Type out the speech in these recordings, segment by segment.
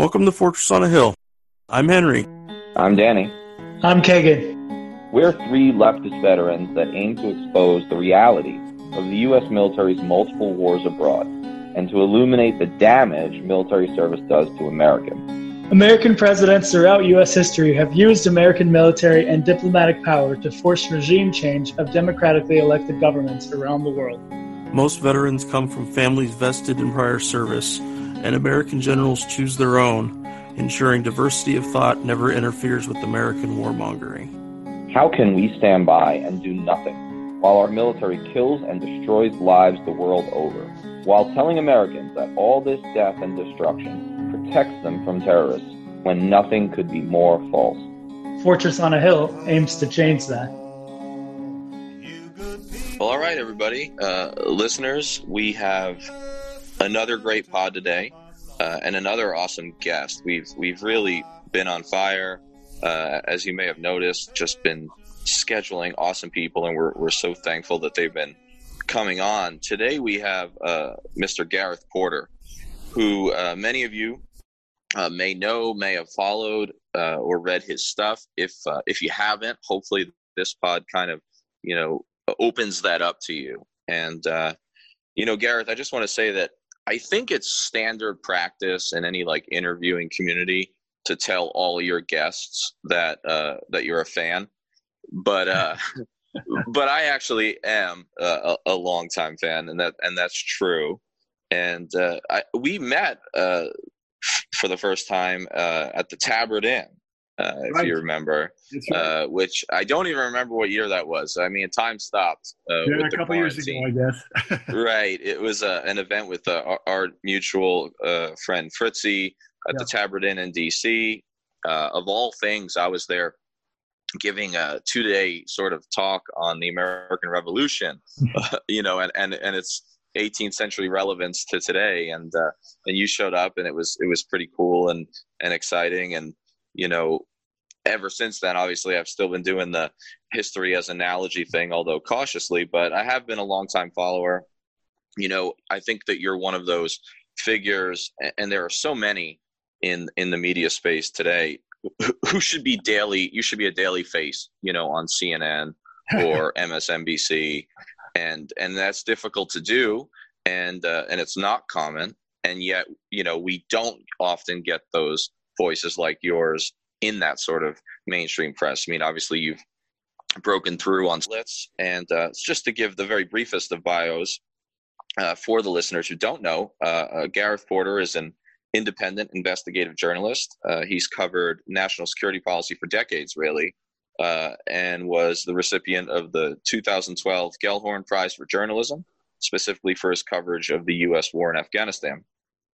Welcome to Fortress on a Hill. I'm Henry. I'm Danny. I'm Kagan. We're three leftist veterans that aim to expose the reality of the U.S. military's multiple wars abroad and to illuminate the damage military service does to Americans. American presidents throughout U.S. history have used American military and diplomatic power to force regime change of democratically elected governments around the world. Most veterans come from families vested in prior service, and American generals choose their own, ensuring diversity of thought never interferes with American warmongering. How can we stand by and do nothing while our military kills and destroys lives the world over, while telling Americans that all this death and destruction protects them from terrorists when nothing could be more false? Fortress on a Hill aims to change that. Well, all right, everybody. Listeners, we have another great pod today and another awesome guest. We've really been on fire, as you may have noticed, just been scheduling awesome people, and we're so thankful that they've been coming on. Today we have Mr. Gareth Porter, who many of you may know, may have followed or read his stuff. If you haven't, hopefully this pod kind of, opens that up to you. And, Gareth, I just want to say that I think it's standard practice in any interviewing community to tell all your guests that you're a fan. But but I actually am a longtime fan, and that's true. And we met for the first time at the Tabard Inn, if you remember, right. Which I don't even remember what year that was. I mean, time stopped. A couple years ago, I guess. Right. It was an event with our mutual friend Fritzy at the Tabard Inn in D.C. Of all things, I was there giving a 2-day sort of talk on the American Revolution, and its 18th century relevance to today. And you showed up, and it was pretty cool and exciting. And, ever since then, obviously, I've still been doing the history as analogy thing, although cautiously, but I have been a longtime follower. I think that you're one of those figures, and there are so many in the media space today who should be you should be a daily face, on CNN or MSNBC. And that's difficult to do. And it's not common. And yet, we don't often get those voices like yours in that sort of mainstream press. I mean, obviously you've broken through on slits, and just to give the very briefest of bios for the listeners who don't know, Gareth Porter is an independent investigative journalist. He's covered national security policy for decades, really, and was the recipient of the 2012 Gellhorn Prize for Journalism, specifically for his coverage of the U.S. war in Afghanistan.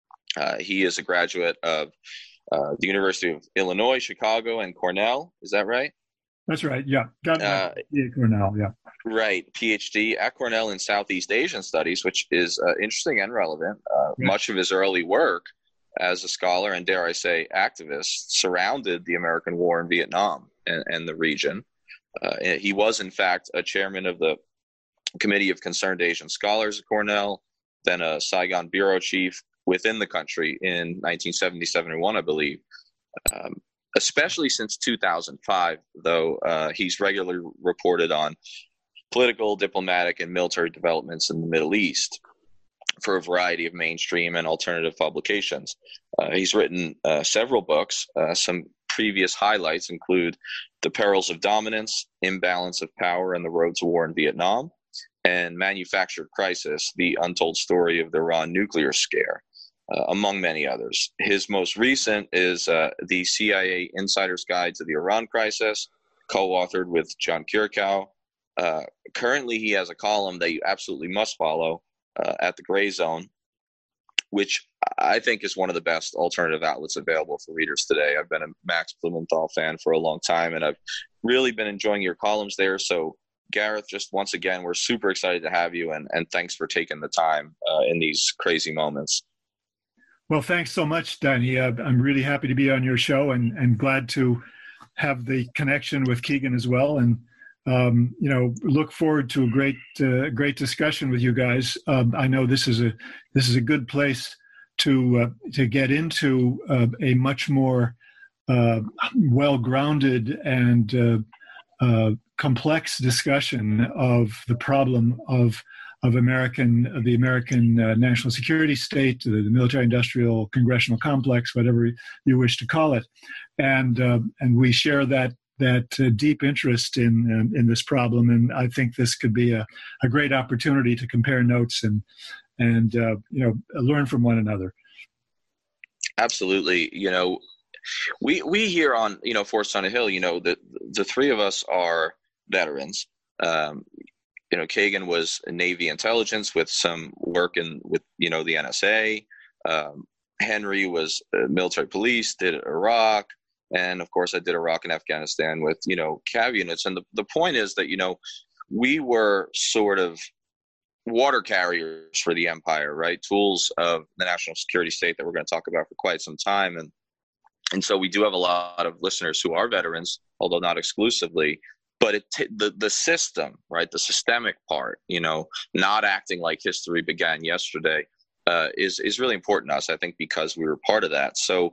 He is a graduate of the University of Illinois, Chicago, and Cornell. Is that right? That's right, yeah. Got Cornell, yeah. Right, PhD at Cornell in Southeast Asian Studies, which is interesting and relevant. Much of his early work as a scholar and, dare I say, activist surrounded the American war in Vietnam and the region. He was, in fact, a chairman of the Committee of Concerned Asian Scholars at Cornell, then a Saigon bureau chief within the country in 1970-71, I believe. Especially since 2005, though, he's regularly reported on political, diplomatic, and military developments in the Middle East for a variety of mainstream and alternative publications. He's written several books. Some previous highlights include The Perils of Dominance, Imbalance of Power, and the Road to War in Vietnam, and Manufactured Crisis, The Untold Story of the Iran Nuclear Scare, among many others. His most recent is The CIA Insider's Guide to the Iran Crisis, co-authored with John Kirkow. Currently, he has a column that you absolutely must follow at the Gray Zone, which I think is one of the best alternative outlets available for readers today. I've been a Max Blumenthal fan for a long time, and I've really been enjoying your columns there. So, Gareth, just once again, we're super excited to have you, and thanks for taking the time in these crazy moments. Well, thanks so much, Danny. I'm really happy to be on your show and glad to have the connection with Keegan as well. And, look forward to a great discussion with you guys. I know this is a good place to get into a much more well-grounded and complex discussion of the problem of the American national security state, the military-industrial congressional complex, whatever you wish to call it, and we share that deep interest in this problem, and I think this could be a great opportunity to compare notes and learn from one another. Absolutely. We here on Forest on a Hill, the three of us are veterans. Kagan was Navy intelligence with some work with the NSA. Henry was military police, did Iraq. And of course I did Iraq and Afghanistan with, CAV units. And the point is that, we were sort of water carriers for the empire, right? Tools of the national security state that we're going to talk about for quite some time. And so we do have a lot of listeners who are veterans, although not exclusively. But the system, right, the systemic part, not acting like history began yesterday, is really important to us, I think, because we were part of that. So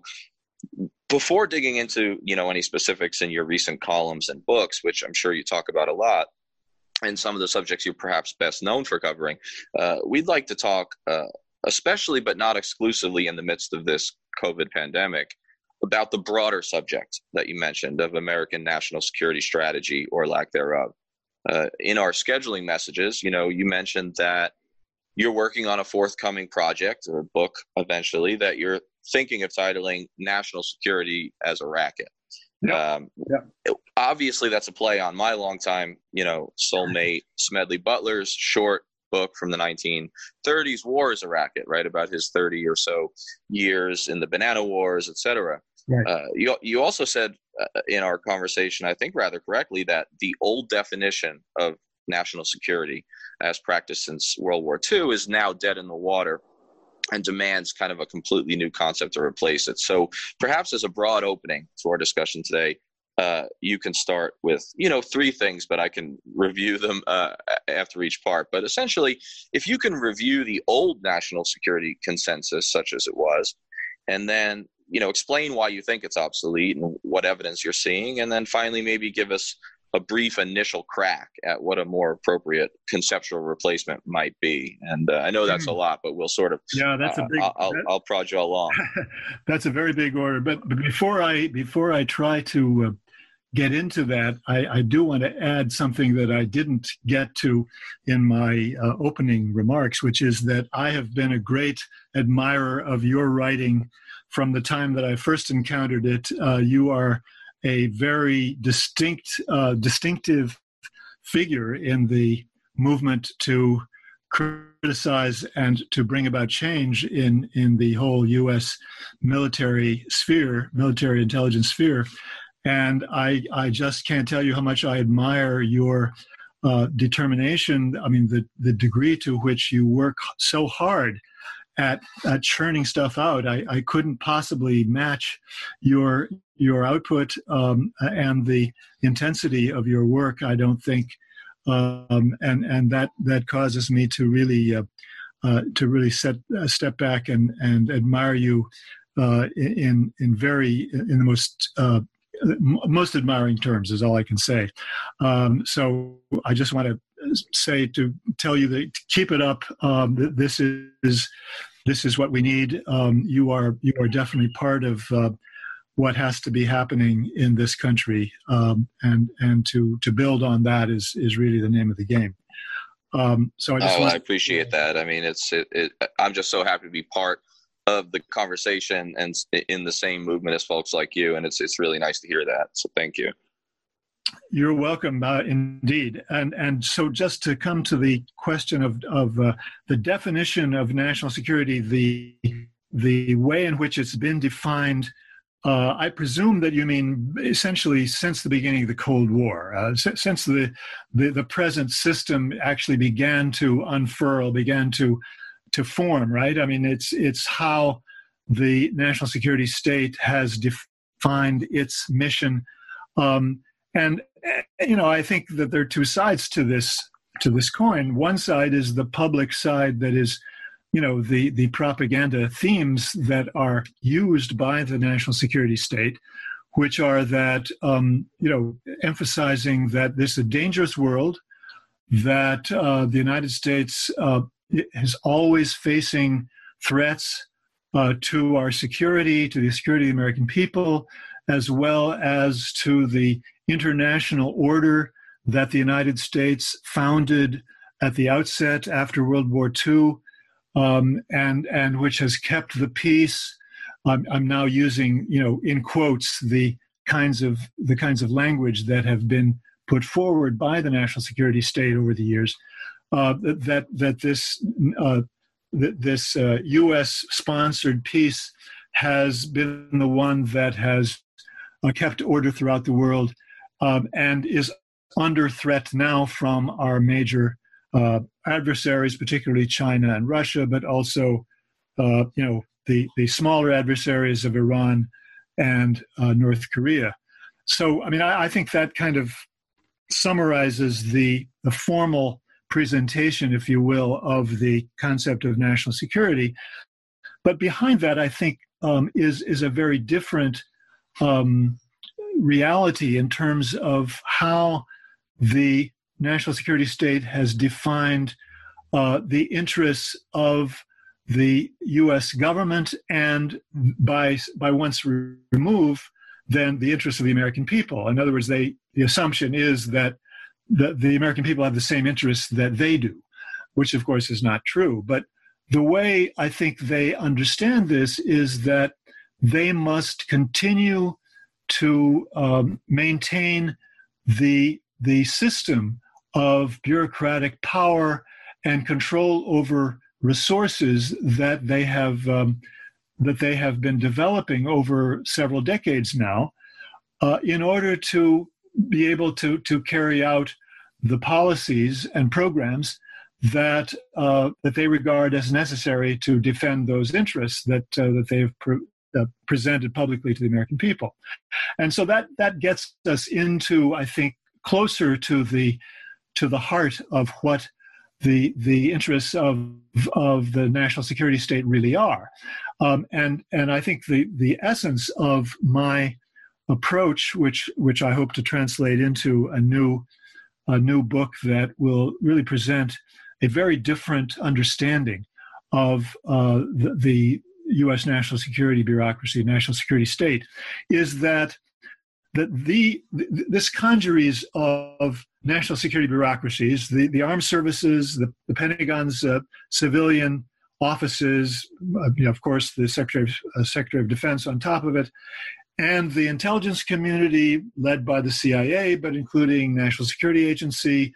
before digging into, any specifics in your recent columns and books, which I'm sure you talk about a lot, and some of the subjects you're perhaps best known for covering, we'd like to talk, especially but not exclusively in the midst of this COVID pandemic, about the broader subject that you mentioned of American national security strategy or lack thereof. In our scheduling messages, you mentioned that you're working on a forthcoming project or book eventually that you're thinking of titling National Security as a Racket. Yeah. Obviously, that's a play on my longtime, soulmate Smedley Butler's short book from the 1930s, War is a Racket, right, about his 30 or so years in the Banana Wars, etc. Right. You also said in our conversation, I think rather correctly, that the old definition of national security as practiced since World War II is now dead in the water and demands kind of a completely new concept to replace it. So perhaps as a broad opening to our discussion today, you can start with, three things, but I can review them after each part. But essentially, if you can review the old national security consensus, such as it was, and then, explain why you think it's obsolete and what evidence you're seeing, and then finally maybe give us a brief initial crack at what a more appropriate conceptual replacement might be. And I know that's a lot, but we'll sort of, that's a big, I'll prod you along. That's a very big order. But before I try to get into that, I do want to add something that I didn't get to in my opening remarks, which is that I have been a great admirer of your writing from the time that I first encountered it. You are a very distinctive figure in the movement to criticize and to bring about change in the whole U.S. military intelligence sphere. And I just can't tell you how much I admire your determination. I mean, the degree to which you work so hard at churning stuff out. I couldn't possibly match your output and the intensity of your work, I don't think. And that causes me to really step back and admire you in the most admiring terms is all I can say. So I just want to tell you that keep it up. This is what we need. You are definitely part of what has to be happening in this country, and to build on that is really the name of the game. So I appreciate that. I mean, I'm just so happy to be part of the conversation and in the same movement as folks like you. And it's really nice to hear that. So thank you. You're welcome, indeed. And so just to come to the question of the definition of national security, the way in which it's been defined, I presume that you mean essentially since the beginning of the Cold War, since the present system actually began to unfurl, began to form, right? I mean, it's how the national security state has defined its mission. And I think that there are two sides to this coin. One side is the public side that is, the propaganda themes that are used by the national security state, which are that, emphasizing that this is a dangerous world, that the United States is always facing threats to our security, to the security of the American people, as well as to the international order that the United States founded at the outset after World War II, and which has kept the peace. I'm now using, in quotes, the kinds of language that have been put forward by the national security state over the years. This U.S.-sponsored peace has been the one that has kept order throughout the world, and is under threat now from our major adversaries, particularly China and Russia, but also, the smaller adversaries of Iran and North Korea. So, I think that kind of summarizes the formal presentation, if you will, of the concept of national security. But behind that, I think, is a very different reality in terms of how the national security state has defined the interests of the U.S. government, and by once remove, then the interests of the American people. In other words, the assumption is that the American people have the same interests that they do, which of course is not true. But the way I think they understand this is that they must continue to maintain the system of bureaucratic power and control over resources that they have been developing over several decades now, in order to be able to carry out the policies and programs that they regard as necessary to defend those interests that they've presented publicly to the American people. And so that gets us into, I think, closer to the heart of what the interests of the national security state really are. And I think the essence of my approach, which I hope to translate into a new book that will really present a very different understanding of the U.S. national security bureaucracy, national security state, is that this congeries of national security bureaucracies, the armed services, the Pentagon's civilian offices, of course, the Secretary of Defense on top of it, and the intelligence community led by the CIA, but including National Security Agency,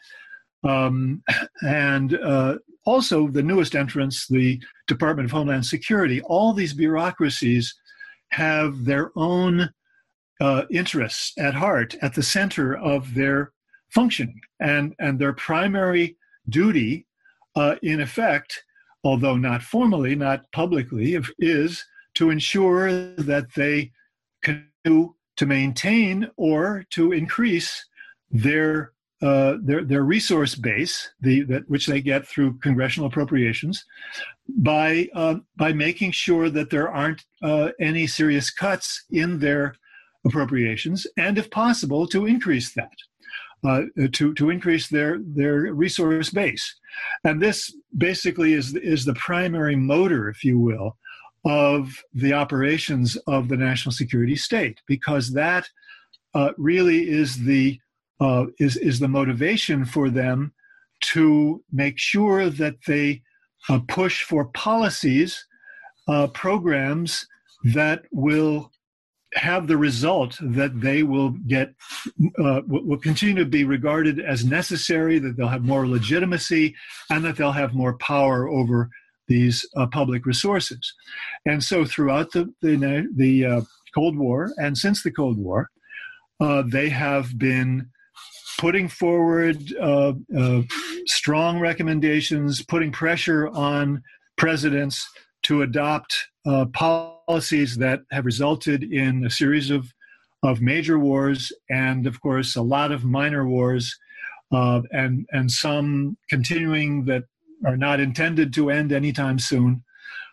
and also the newest entrants, the Department of Homeland Security. All these bureaucracies have their own interests at heart, at the center of their functioning. And their primary duty, in effect, although not formally, not publicly, is to ensure that they continue to maintain or to increase their resource base, which they get through congressional appropriations, by making sure that there aren't any serious cuts in their appropriations, and if possible, to increase that, to increase their resource base. And this basically is the primary motor, if you will, of the operations of the national security state, because that really is the motivation for them to make sure that they push for policies, programs that will have the result that they will get, will continue to be regarded as necessary, that they'll have more legitimacy, and that they'll have more power over these public resources. And so throughout the Cold War, and since the Cold War, they have been putting forward strong recommendations, putting pressure on presidents to adopt policies that have resulted in a series of major wars, and of course a lot of minor wars, and some continuing that are not intended to end anytime soon.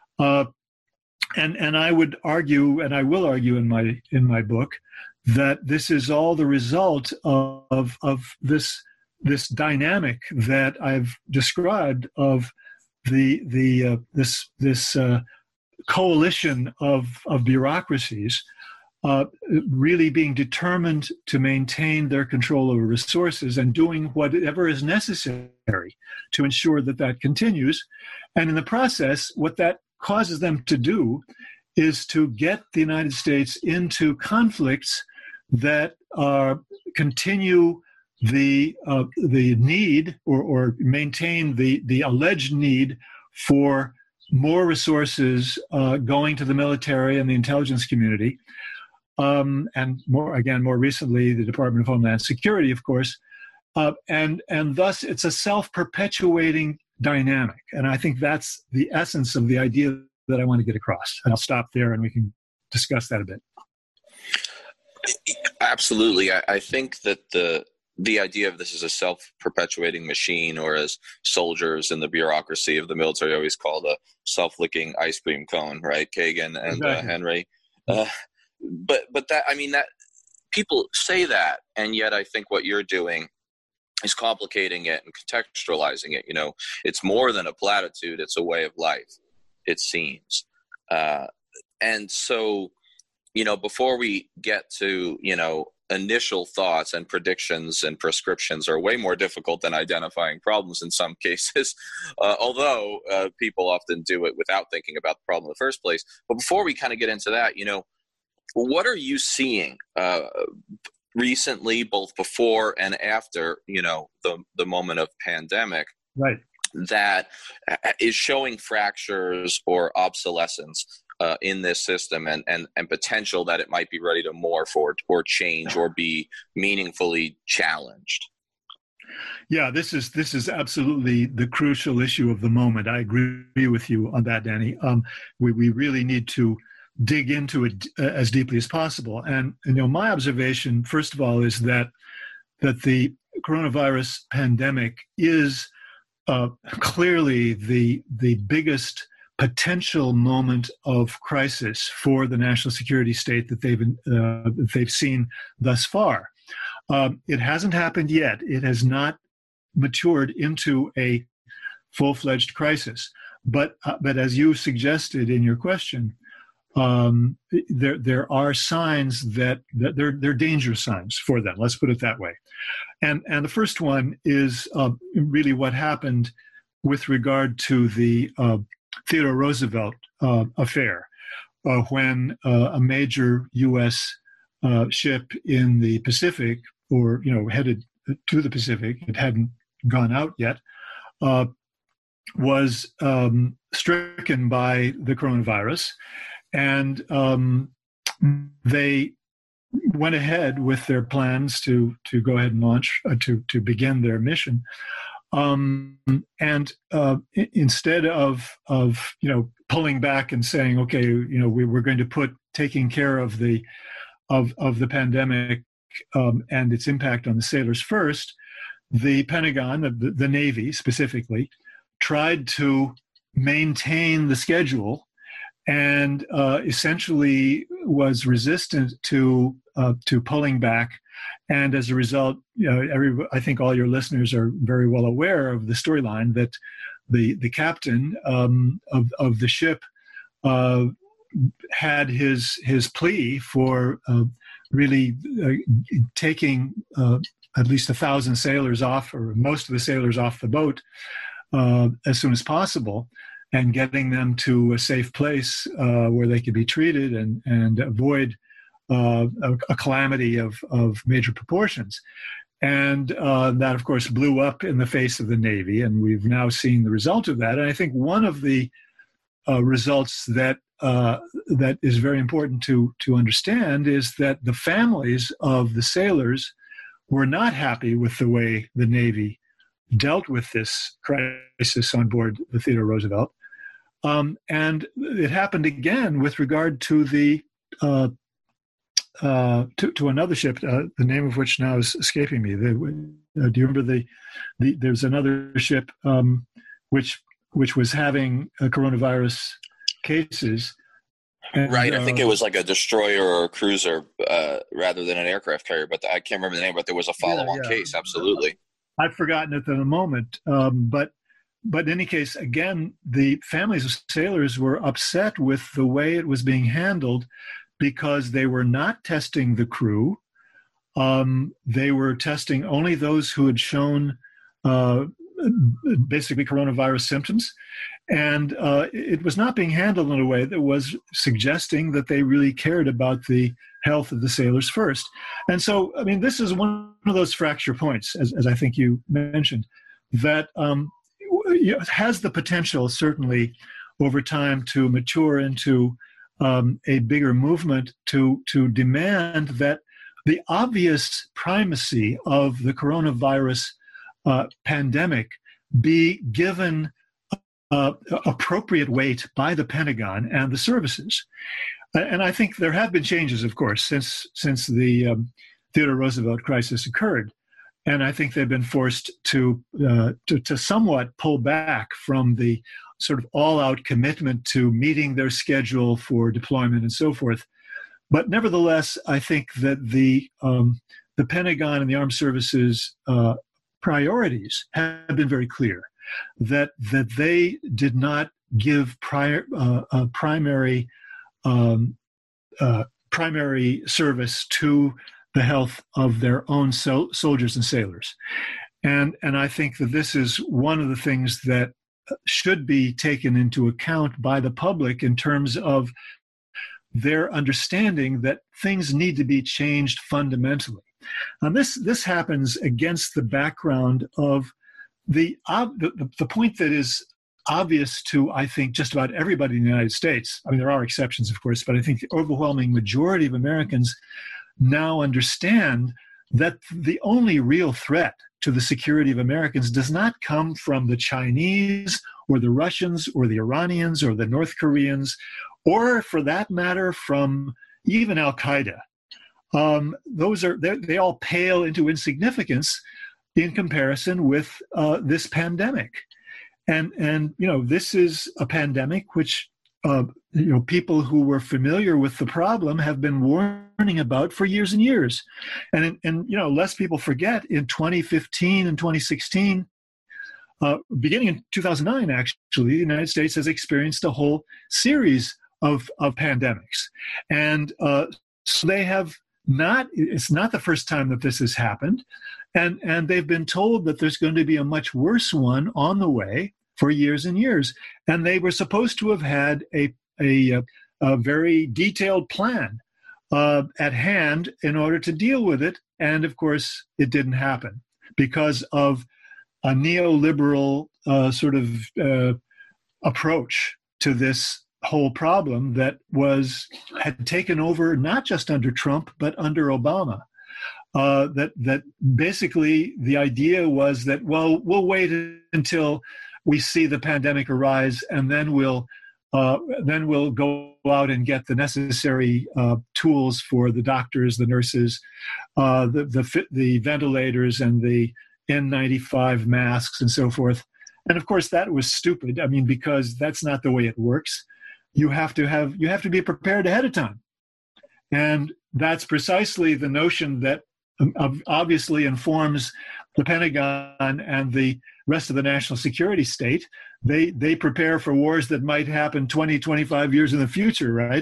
And I would argue, and I will argue in my book, that this is all the result of this dynamic that I've described of this coalition of bureaucracies really being determined to maintain their control over resources and doing whatever is necessary to ensure that continues. And in the process, what that causes them to do is to get the United States into conflicts that continue the need or maintain the alleged need for more resources going to the military and the intelligence community, and more recently, the Department of Homeland Security, of course, and thus it's a self-perpetuating dynamic. And I think that's the essence of the idea that I want to get across. And I'll stop there and we can discuss that a bit. Absolutely. I think that the idea of this is a self-perpetuating machine, or as soldiers in the bureaucracy of the military always call a self-licking ice cream cone, right? Kagan and exactly. Henry. But that, I mean, that people say that, and yet I think what you're doing is complicating it and contextualizing it. You know, it's more than a platitude; it's a way of life, it seems. And so, you know, before we get to, you know, initial thoughts and predictions and prescriptions are way more difficult than identifying problems in some cases, although people often do it without thinking about the problem in the first place. But before we kind of get into that, you know, what are you seeing recently, both before and after, you know, the moment of pandemic, right, that is showing fractures or obsolescence in this system and potential that it might be ready to morph or change or be meaningfully challenged? Yeah, this is absolutely the crucial issue of the moment. I agree with you on that, Danny. We really need to dig into it as deeply as possible. And you know, my observation, first of all, is that the coronavirus pandemic is clearly the biggest potential moment of crisis for the national security state that they've seen thus far. It hasn't happened yet. It has not matured into a full-fledged crisis. But as you suggested in your question, there are signs that they're dangerous signs for them. Let's put it that way. And the first one is really what happened with regard to the Theodore Roosevelt affair, when a major U.S. ship in the Pacific, or headed to the Pacific, it hadn't gone out yet, was stricken by the coronavirus, and they went ahead with their plans to go ahead and launch, to begin their mission. And instead of pulling back and saying, okay, we're going to put taking care of the pandemic and its impact on the sailors first, the Pentagon, the Navy specifically, tried to maintain the schedule and essentially was resistant to pulling back. And as a result, I think all your listeners are very well aware of the storyline that the captain of the ship had his plea for really taking at least 1,000 sailors off, or most of the sailors off the boat as soon as possible, and getting them to a safe place where they could be treated and avoid a calamity of major proportions. And that, of course, blew up in the face of the Navy, and we've now seen the result of that. And I think one of the results that is very important to understand is that the families of the sailors were not happy with the way the Navy dealt with this crisis on board the Theodore Roosevelt. And it happened again with regard to the to another ship, the name of which now is escaping me. Do you remember there's another ship which was having coronavirus cases. And, right. I think it was like a destroyer or a cruiser rather than an aircraft carrier, but I can't remember the name, but there was a follow-on case. Absolutely. I've forgotten it in a moment. But in any case, again, the families of sailors were upset with the way it was being handled because they were not testing the crew. They were testing only those who had shown basically coronavirus symptoms. And it was not being handled in a way that was suggesting that they really cared about the health of the sailors first. And so, I mean, this is one of those fracture points, as I think you mentioned, that has the potential, certainly, over time to mature into a bigger movement to demand that the obvious primacy of the coronavirus pandemic be given appropriate weight by the Pentagon and the services. And I think there have been changes, of course, since the Theodore Roosevelt crisis occurred. And I think they've been forced to somewhat pull back from the sort of all-out commitment to meeting their schedule for deployment and so forth. But nevertheless, I think that the Pentagon and the armed services priorities have been very clear. That they did not give primary service to the health of their own soldiers and sailors, and I think that this is one of the things that should be taken into account by the public in terms of their understanding that things need to be changed fundamentally. And this happens against the background of the point that is obvious to, I think, just about everybody in the United States. I mean, there are exceptions, of course, but I think the overwhelming majority of Americans now understand that the only real threat to the security of Americans does not come from the Chinese or the Russians or the Iranians or the North Koreans, or for that matter, from even Al-Qaeda. They all pale into insignificance in comparison with this pandemic. And this is a pandemic which, people who were familiar with the problem have been warning about for years and years. And lest people forget, in 2015 and 2016, beginning in 2009, actually, the United States has experienced a whole series of pandemics. And so they have it's not the first time that this has happened. And they've been told that there's going to be a much worse one on the way for years and years. And they were supposed to have had a very detailed plan at hand in order to deal with it. And of course, it didn't happen because of a neoliberal sort of approach to this whole problem that had taken over not just under Trump, but under Obama. That basically the idea was that, well, we'll wait until we see the pandemic arise, and then we'll go out and get the necessary tools for the doctors, the nurses, the ventilators, and the N95 masks, and so forth. And of course, that was stupid. I mean, because that's not the way it works. You have to be prepared ahead of time, and that's precisely the notion that obviously informs the Pentagon and the rest of the national security state. They prepare for wars that might happen 20, 25 years in the future, right?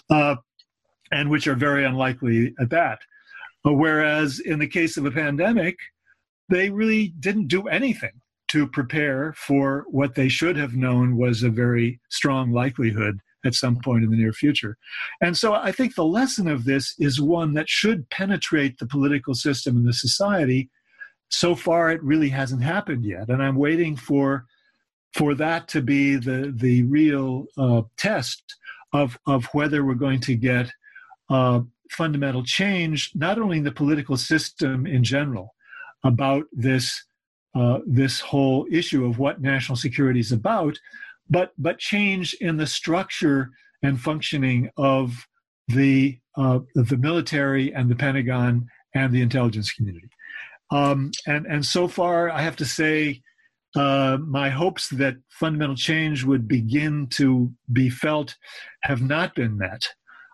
And which are very unlikely at that. Whereas in the case of a pandemic, they really didn't do anything to prepare for what they should have known was a very strong likelihood at some point in the near future. And so I think the lesson of this is one that should penetrate the political system and the society. So far, it really hasn't happened yet. And I'm waiting for that to be the real test of whether we're going to get fundamental change, not only in the political system in general, about this whole issue of what national security is about, but change in the structure and functioning of the military and the Pentagon and the intelligence community. And so far, I have to say, my hopes that fundamental change would begin to be felt have not been met.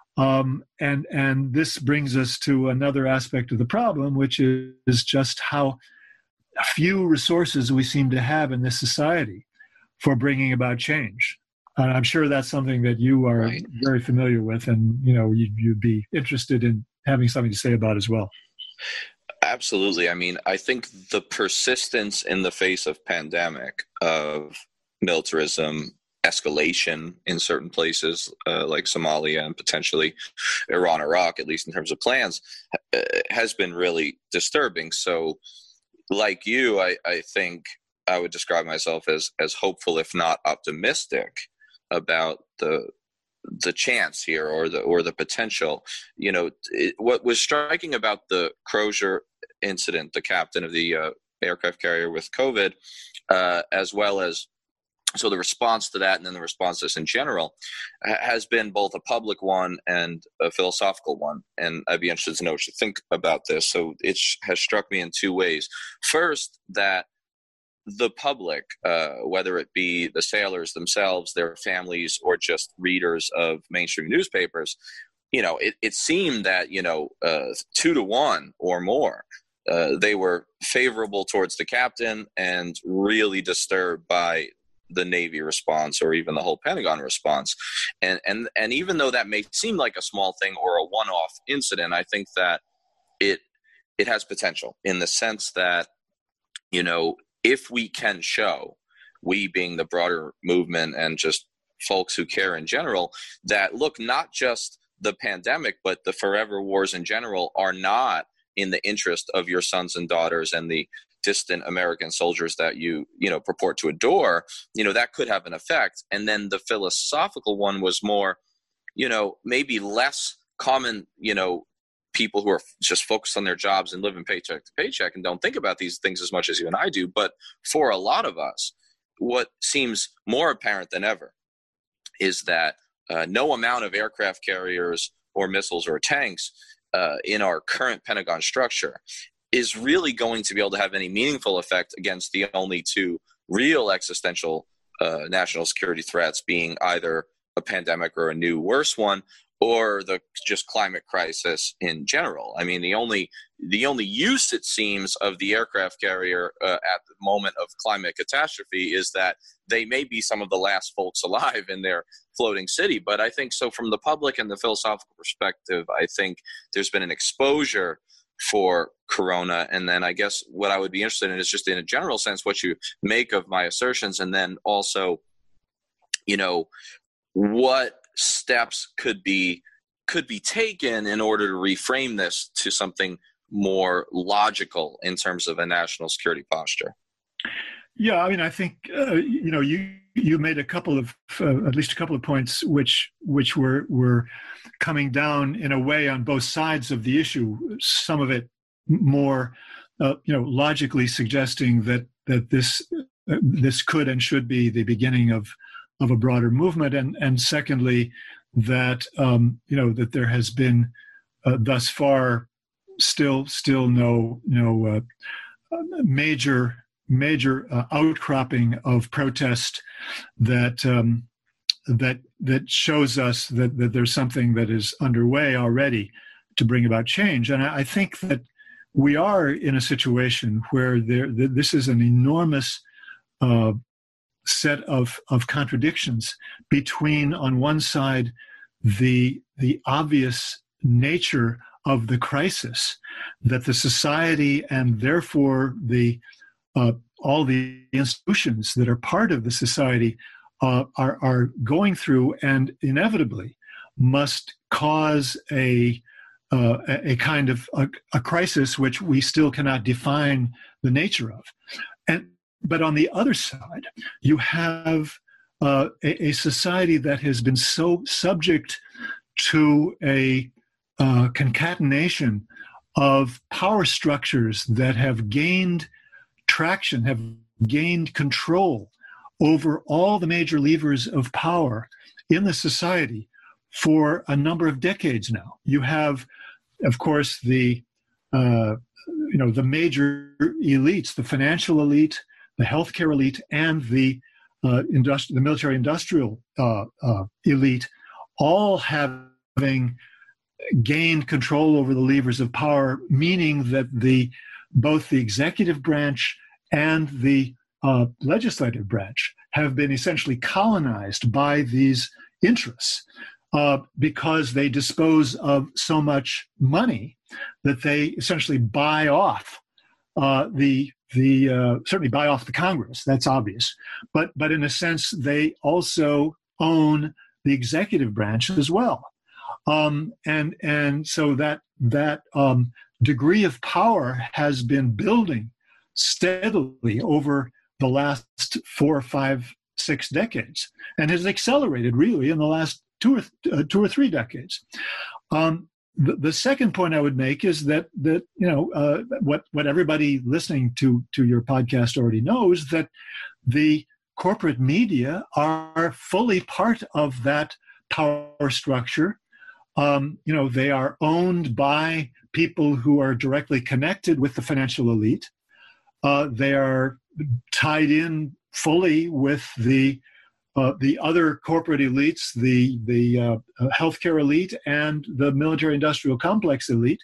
And this brings us to another aspect of the problem, which is just how few resources we seem to have in this society for bringing about change. And I'm sure that's something that you are very familiar with, and you'd be interested in having something to say about as well. Absolutely. I mean, I think the persistence in the face of pandemic, of militarism, escalation in certain places like Somalia and potentially Iran, Iraq, at least in terms of plans, has been really disturbing. So like you, I think I would describe myself as hopeful, if not optimistic, about the chance here or the potential. What was striking about the Crozier incident, the captain of the aircraft carrier with COVID, as well as so the response to that and then the response to this in general has been both a public one and a philosophical one. And I'd be interested to know what you think about this. So it has struck me in two ways. First, that the public, whether it be the sailors themselves, their families, or just readers of mainstream newspapers, it seemed that, 2-1 or more, they were favorable towards the captain and really disturbed by the Navy response or even the whole Pentagon response. And even though that may seem like a small thing or a one-off incident, I think that it has potential in the sense that, if we can show, we being the broader movement and just folks who care in general, that look, not just the pandemic, but the forever wars in general are not in the interest of your sons and daughters and the distant American soldiers that you purport to adore, that could have an effect. And then the philosophical one was more, maybe less common, people who are just focused on their jobs and living paycheck to paycheck and don't think about these things as much as you and I do. But for a lot of us, what seems more apparent than ever is that no amount of aircraft carriers or missiles or tanks in our current Pentagon structure is really going to be able to have any meaningful effect against the only two real existential national security threats, being either a pandemic or a new worse one, or the just climate crisis in general. I mean, the only use, it seems, of the aircraft carrier at the moment of climate catastrophe is that they may be some of the last folks alive in their floating city. But I think so from the public and the philosophical perspective, I think there's been an exposure for Corona. And then I guess what I would be interested in is just in a general sense, what you make of my assertions. And then also, what steps could be taken in order to reframe this to something more logical in terms of a national security posture. Yeah, I mean, I think you made at least a couple of points which were coming down in a way on both sides of the issue. Some of it more logically suggesting that this could and should be the beginning of a broader movement, and secondly, that that there has been thus far still no major outcropping of protest that shows us that there's something that is underway already to bring about change. And I think that we are in a situation where this is an enormous set of contradictions between, on one side, the obvious nature of the crisis that the society and therefore all the institutions that are part of the society are going through, and inevitably must cause a kind of a crisis which we still cannot define the nature of. But on the other side, you have a society that has been so subject to a concatenation of power structures that have gained traction, have gained control over all the major levers of power in the society for a number of decades now. You have, of course, the major elites, the financial elite, healthcare elite, and the military-industrial elite, all having gained control over the levers of power, meaning that both the executive branch and the legislative branch have been essentially colonized by these interests because they dispose of so much money that they essentially buy off certainly buy off the Congress. That's obvious, but in a sense they also own the executive branch as well, and so that degree of power has been building steadily over the last 4, 5, 6 decades, and has accelerated really in the last 2 or 3 decades. The second point I would make is that what everybody listening to your podcast already knows, that the corporate media are fully part of that power structure. They are owned by people who are directly connected with the financial elite. They are tied in fully with the other corporate elites, the healthcare elite and the military-industrial complex elite,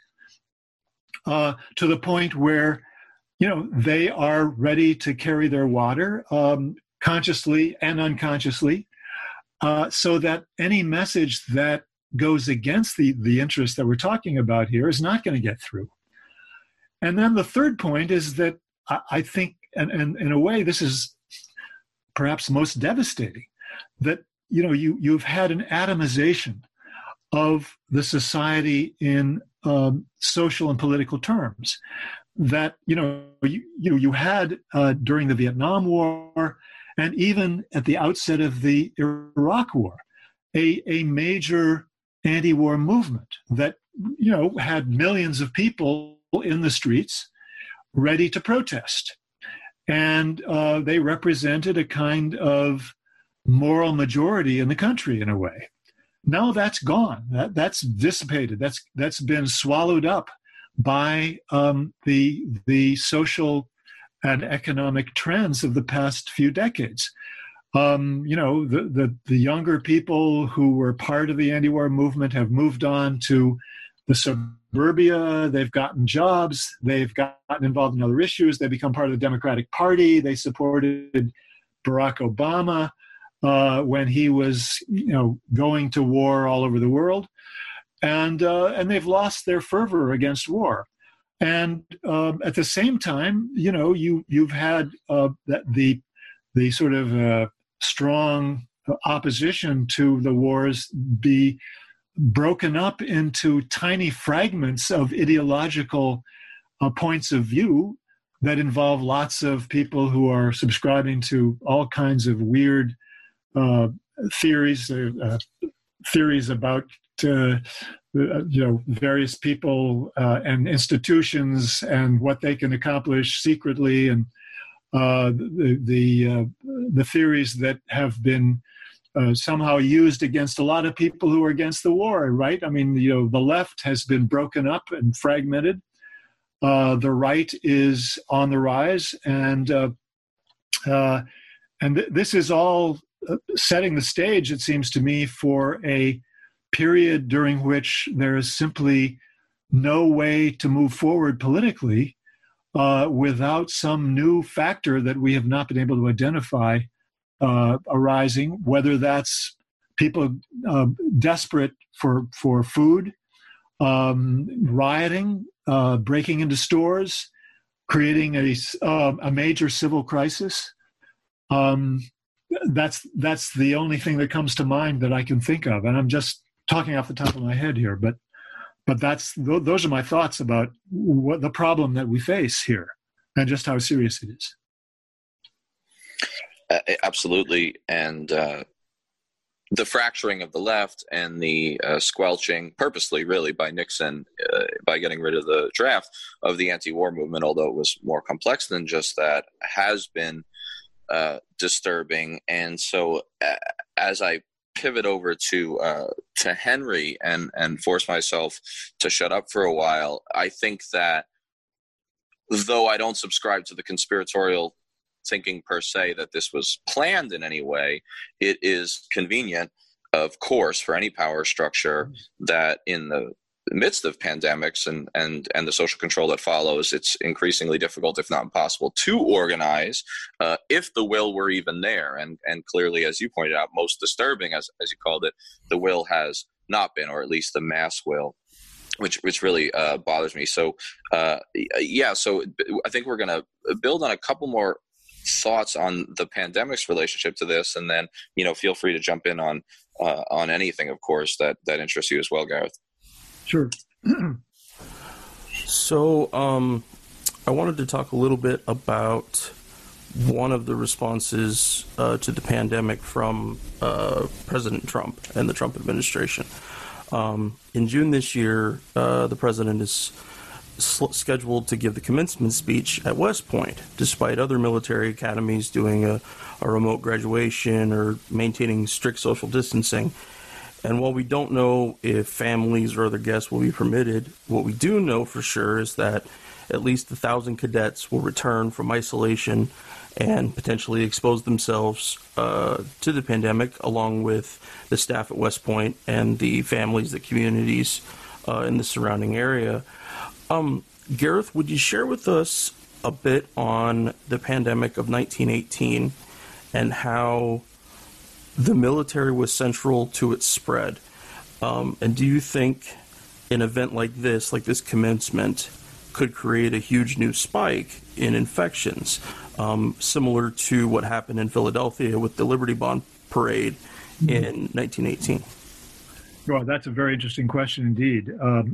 to the point where, they are ready to carry their water consciously and unconsciously, so that any message that goes against the interests that we're talking about here is not going to get through. And then the third point is that I think, and in a way, this is perhaps most devastating, that you've had an atomization of the society in social and political terms that you had during the Vietnam War, and even at the outset of the Iraq War, a major anti-war movement that had millions of people in the streets ready to protest. And they represented a kind of moral majority in the country in a way. Now that's gone. That's dissipated. That's been swallowed up by the social and economic trends of the past few decades. The younger people who were part of the anti-war movement have moved on to the suburbia. They've gotten jobs. They've gotten involved in other issues. They become part of the Democratic Party. They supported Barack Obama when he was, going to war all over the world, and they've lost their fervor against war. And at the same time, you've had the sort of strong opposition to the wars be broken up into tiny fragments of ideological points of view that involve lots of people who are subscribing to all kinds of weird theories about various people and institutions and what they can accomplish secretly, and the theories that have been somehow used against a lot of people who are against the war, right? I mean, the left has been broken up and fragmented. The right is on the rise, and this is all setting the stage, it seems to me, for a period during which there is simply no way to move forward politically without some new factor that we have not been able to identify arising, whether that's people desperate for food, rioting, breaking into stores, creating a major civil crisis. That's the only thing that comes to mind that I can think of, and I'm just talking off the top of my head here. But those are my thoughts about what the problem that we face here, and just how serious it is. Absolutely, and the fracturing of the left and the squelching, purposely really, by Nixon by getting rid of the draft of the anti-war movement, although it was more complex than just that, has been disturbing. And so as I pivot over to Henry and force myself to shut up for a while, I think that though I don't subscribe to the conspiratorial thinking per se that this was planned in any way. It is convenient, of course, for any power structure that in the midst of pandemics and the social control that follows, it's increasingly difficult, if not impossible, to organize if the will were even there. And clearly, as you pointed out, most disturbing, as you called it, the will has not been, or at least the mass will, which really bothers me. So so I think we're going to build on a couple more thoughts on the pandemic's relationship to this, and then feel free to jump in on anything, of course, that interests you as well, Gareth. Sure. So I wanted to talk a little bit about one of the responses to the pandemic from President Trump and the Trump administration. In June this year, the president is scheduled to give the commencement speech at West Point, despite other military academies doing a remote graduation or maintaining strict social distancing. And while we don't know if families or other guests will be permitted, what we do know for sure is that at least 1,000 cadets will return from isolation and potentially expose themselves to the pandemic, along with the staff at West Point and the families, the communities in the surrounding area. Gareth, would you share with us a bit on the pandemic of 1918 and how the military was central to its spread? And do you think an event like this commencement, could create a huge new spike in infections, similar to what happened in Philadelphia with the Liberty Bond Parade in 1918? Well, that's a very interesting question indeed.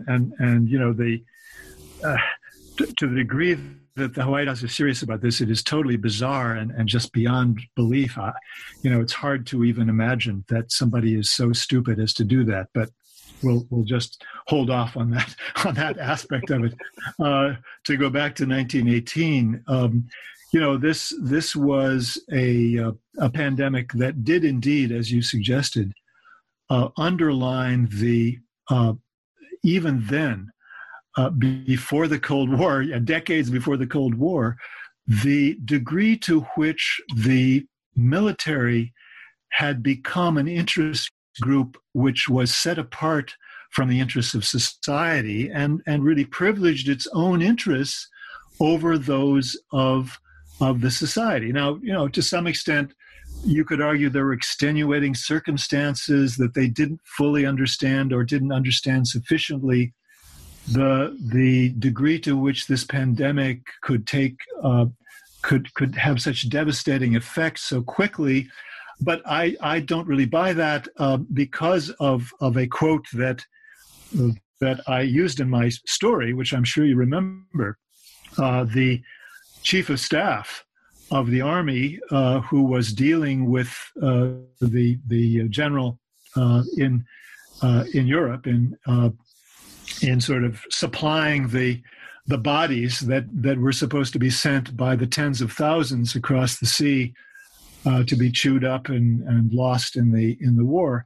To the degree that the White House is serious about this, it is totally bizarre and just beyond belief. It's hard to even imagine that somebody is so stupid as to do that. But we'll just hold off on that aspect of it. To go back to 1918, this was a pandemic that did indeed, as you suggested, underline the even then. Before the Cold War, decades before the Cold War, the degree to which the military had become an interest group which was set apart from the interests of society and really privileged its own interests over those of the society. Now, to some extent, you could argue there were extenuating circumstances that they didn't fully understand or didn't understand sufficiently. The degree to which this pandemic could could have such devastating effects so quickly, but I don't really buy that because of a quote that I used in my story, which I'm sure you remember. The chief of staff of the Army, who was dealing with the general in Europe in sort of supplying the bodies that were supposed to be sent by the tens of thousands across the sea to be chewed up and lost in the war.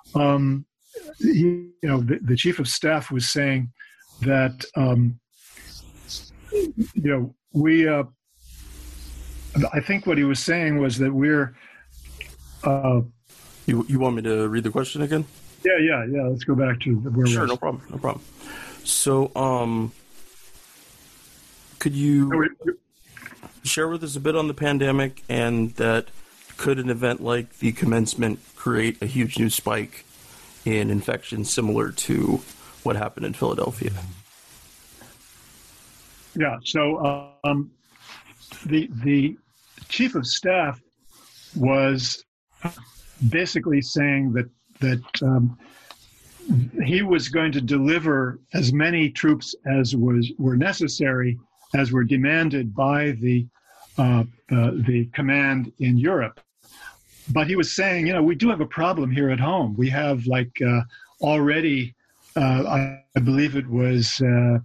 The chief of staff was saying that we. I think what he was saying was that we're. You want me to read the question again? Yeah. Let's go back to where Sure, no problem. So, could you share with us a bit on the pandemic, and that could an event like the commencement create a huge new spike in infections similar to what happened in Philadelphia? Yeah. So the chief of staff was basically saying that he was going to deliver as many troops as were necessary, as were demanded by the command in Europe. But he was saying, we do have a problem here at home. We have already, I believe it was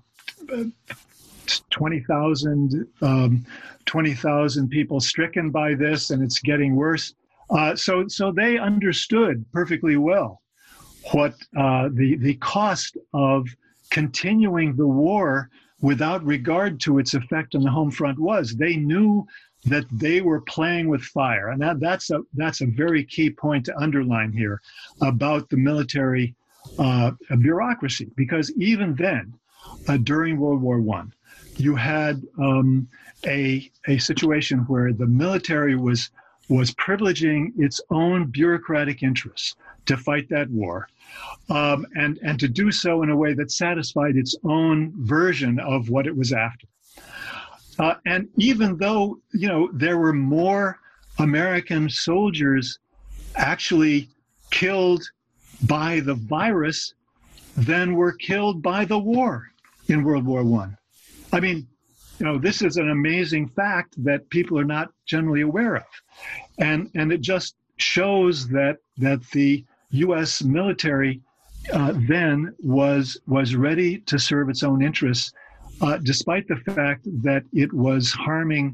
20,000 people stricken by this, and it's getting worse. So they understood perfectly well what the cost of continuing the war without regard to its effect on the home front was. They knew that they were playing with fire. And that's a very key point to underline here about the military bureaucracy, because even then, during World War I, you had a situation where the military was privileging its own bureaucratic interests to fight that war, and to do so in a way that satisfied its own version of what it was after. And even though, there were more American soldiers actually killed by the virus than were killed by the war in World War I. I mean, this is an amazing fact that people are not generally aware of. And it just shows that the U.S. military then was ready to serve its own interests, despite the fact that it was harming,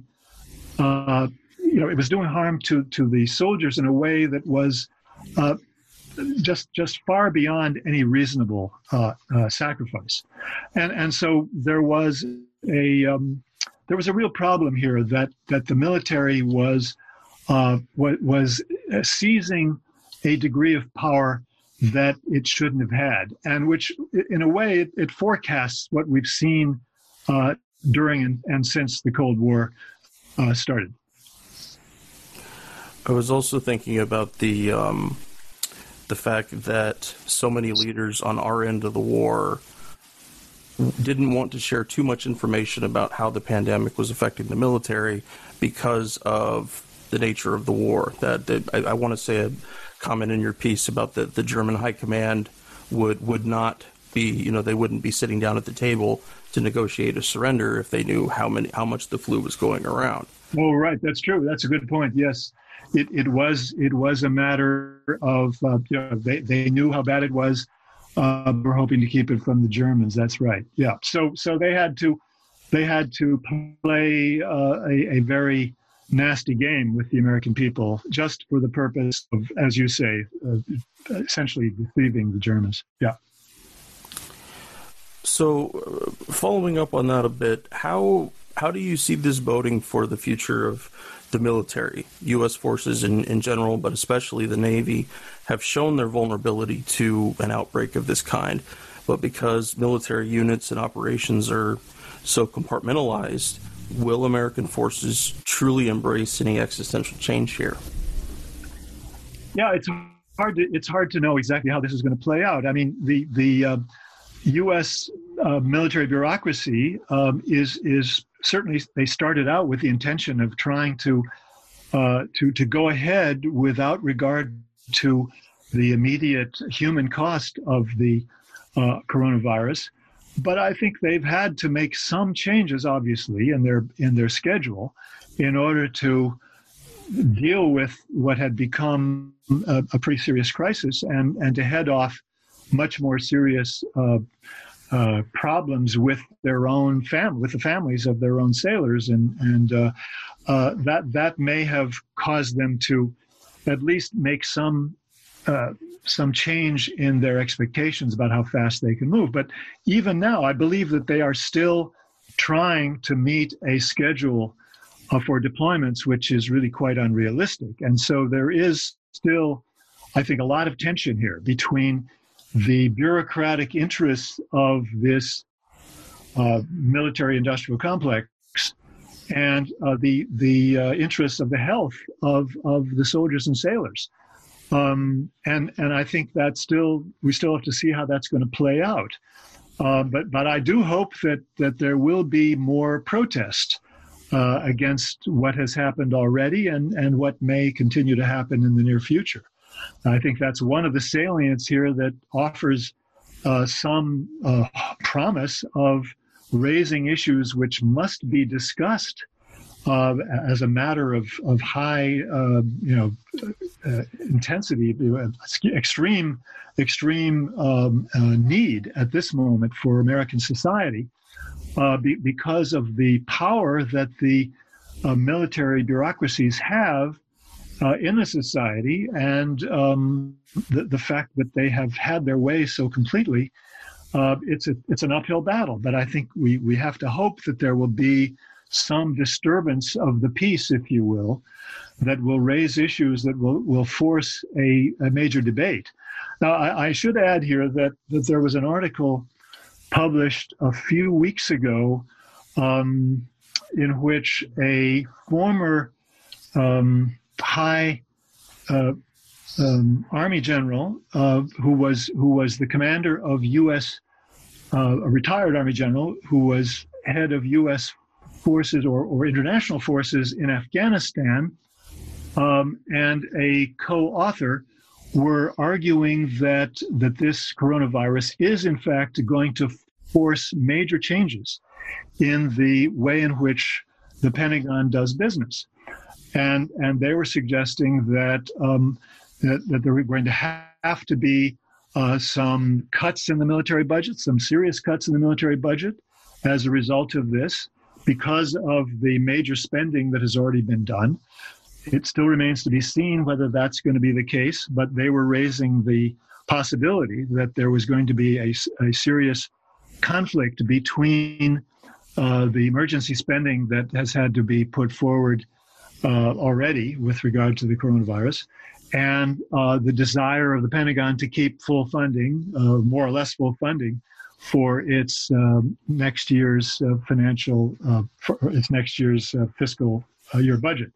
it was doing harm to the soldiers in a way that was just far beyond any reasonable sacrifice. And so there was a real problem here that the military was seizing a degree of power that it shouldn't have had, and which, in a way, it forecasts what we've seen during and since the Cold War started. I was also thinking about the fact that so many leaders on our end of the war didn't want to share too much information about how the pandemic was affecting the military because of the nature of the war. That I want to say a comment in your piece about the German high command would not be, they wouldn't be sitting down at the table to negotiate a surrender if they knew how much the flu was going around. Oh, right. That's true. That's a good point. Yes. It was a matter of, they knew how bad it was. We're hoping to keep it from the Germans. That's right. Yeah. So they had to play a very nasty game with the American people just for the purpose of, as you say, essentially deceiving the Germans. Yeah. So following up on that a bit, how do you see this boding for the future of the military? U.S. forces in general, but especially the Navy, have shown their vulnerability to an outbreak of this kind. But because military units and operations are so compartmentalized, will American forces truly embrace any existential change here? Yeah, it's hard to know exactly how this is going to play out. I mean, the U.S. Military bureaucracy is certainly, they started out with the intention of trying to go ahead without regard to the immediate human cost of the coronavirus. But I think they've had to make some changes, obviously, in their schedule in order to deal with what had become a pretty serious crisis and to head off much more serious problems with their own with the families of their own sailors, and that may have caused them to at least make some change in their expectations about how fast they can move. But even now, I believe that they are still trying to meet a schedule for deployments, which is really quite unrealistic. And so there is still, I think, a lot of tension here between the bureaucratic interests of this military-industrial complex and the interests of the health of the soldiers and sailors. And I think that we still have to see how that's going to play out. But I do hope that there will be more protest against what has happened already and what may continue to happen in the near future. I think that's one of the salients here that offers some promise of raising issues which must be discussed as a matter of high, intensity, extreme need at this moment for American society, because of the power that the military bureaucracies have in the society, and the fact that they have had their way so completely. It's an uphill battle, but I think we have to hope that there will be some disturbance of the peace, if you will, that will raise issues that will force a major debate. Now, I should add here that there was an article published a few weeks ago in which a former high Army general who was the commander of U.S. A retired Army general who was head of U.S. forces or international forces in Afghanistan, and a co-author were arguing that this coronavirus is in fact going to force major changes in the way in which the Pentagon does business, and they were suggesting that there were going to have to be some cuts in the military budget, some serious cuts in the military budget as a result of this, because of the major spending that has already been done. It still remains to be seen whether that's going to be the case, but they were raising the possibility that there was going to be a serious conflict between the emergency spending that has had to be put forward already with regard to the coronavirus and the desire of the Pentagon to keep full funding, more or less full funding, for its next year's fiscal year budget.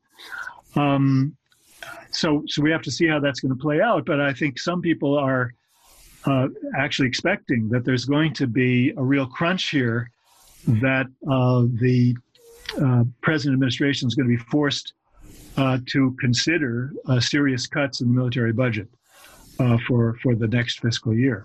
So we have to see how that's going to play out. But I think some people are actually expecting that there's going to be a real crunch here, that the present administration is going to be forced to consider serious cuts in the military budget for the next fiscal year.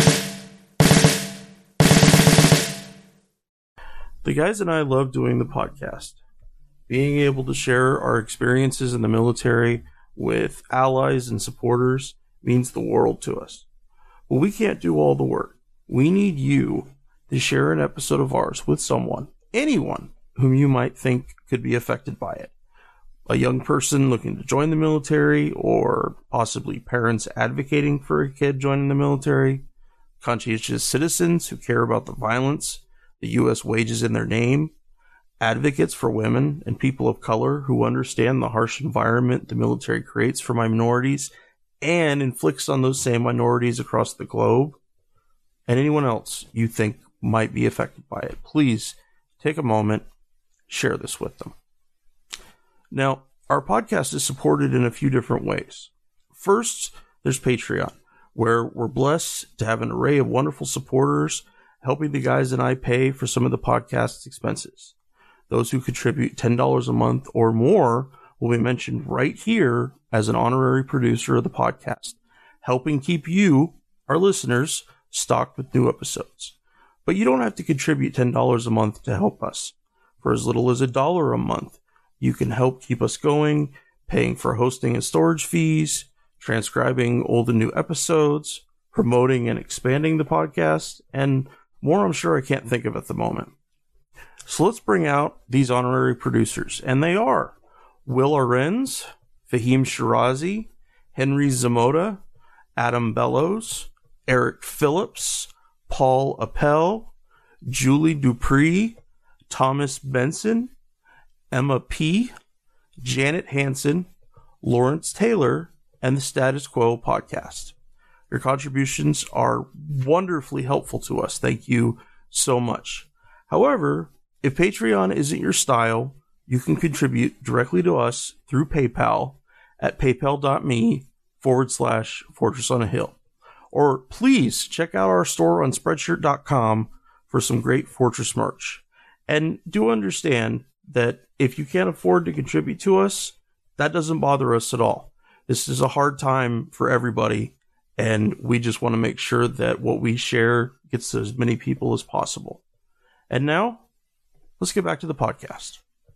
The guys and I love doing the podcast. Being able to share our experiences in the military with allies and supporters means the world to us. But we can't do all the work. We need you to share an episode of ours with someone, anyone whom you might think could be affected by it. A young person looking to join the military, or possibly parents advocating for a kid joining the military, conscientious citizens who care about the violence the U.S. wages in their name, advocates for women and people of color who understand the harsh environment the military creates for minorities and inflicts on those same minorities across the globe, and anyone else you think might be affected by it. Please take a moment, share this with them. Now, our podcast is supported in a few different ways. First, there's Patreon, where we're blessed to have an array of wonderful supporters helping the guys and I pay for some of the podcast's expenses. Those who contribute $10 a month or more will be mentioned right here as an honorary producer of the podcast, helping keep you, our listeners, stocked with new episodes. But you don't have to contribute $10 a month to help us. For as little as $1 a month, you can help keep us going, paying for hosting and storage fees, transcribing old and new episodes, promoting and expanding the podcast, and more I'm sure I can't think of at the moment. So let's bring out these honorary producers, and they are Will Arens, Fahim Shirazi, Henry Zamota, Adam Bellows, Eric Phillips, Paul Appel, Julie Dupree, Thomas Benson, Emma P., Janet Hansen, Lawrence Taylor, and the Status Quo podcast. Your contributions are wonderfully helpful to us. Thank you so much. However, if Patreon isn't your style, you can contribute directly to us through PayPal at paypal.me/Fortress on a Hill. Or please check out our store on Spreadshirt.com for some great Fortress merch. And do understand that if you can't afford to contribute to us, that doesn't bother us at all. This is a hard time for everybody, and we just want to make sure that what we share gets to as many people as possible. And now, let's get back to the podcast.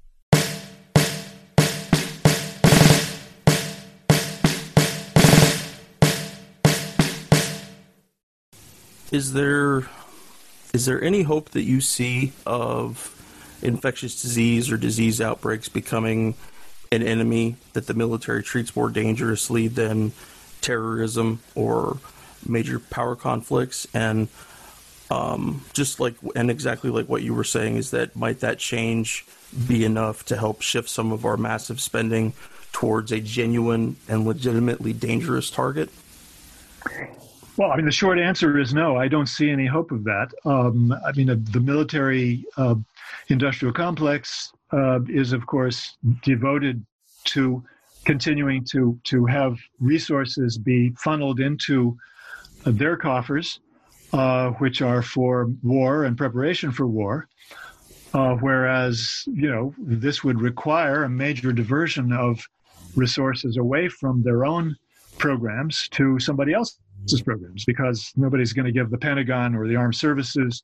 Is there any hope that you see of infectious disease or disease outbreaks becoming an enemy that the military treats more dangerously than terrorism or major power conflicts? And Just like, and exactly like what you were saying, is that might that change be enough to help shift some of our massive spending towards a genuine and legitimately dangerous target? Well, I mean, the short answer is no. I don't see any hope of that. I mean, the military industrial complex is, of course, devoted to continuing to have resources be funneled into their coffers, which are for war and preparation for war. Whereas, this would require a major diversion of resources away from their own programs to somebody else's programs, because nobody's going to give the Pentagon or the armed services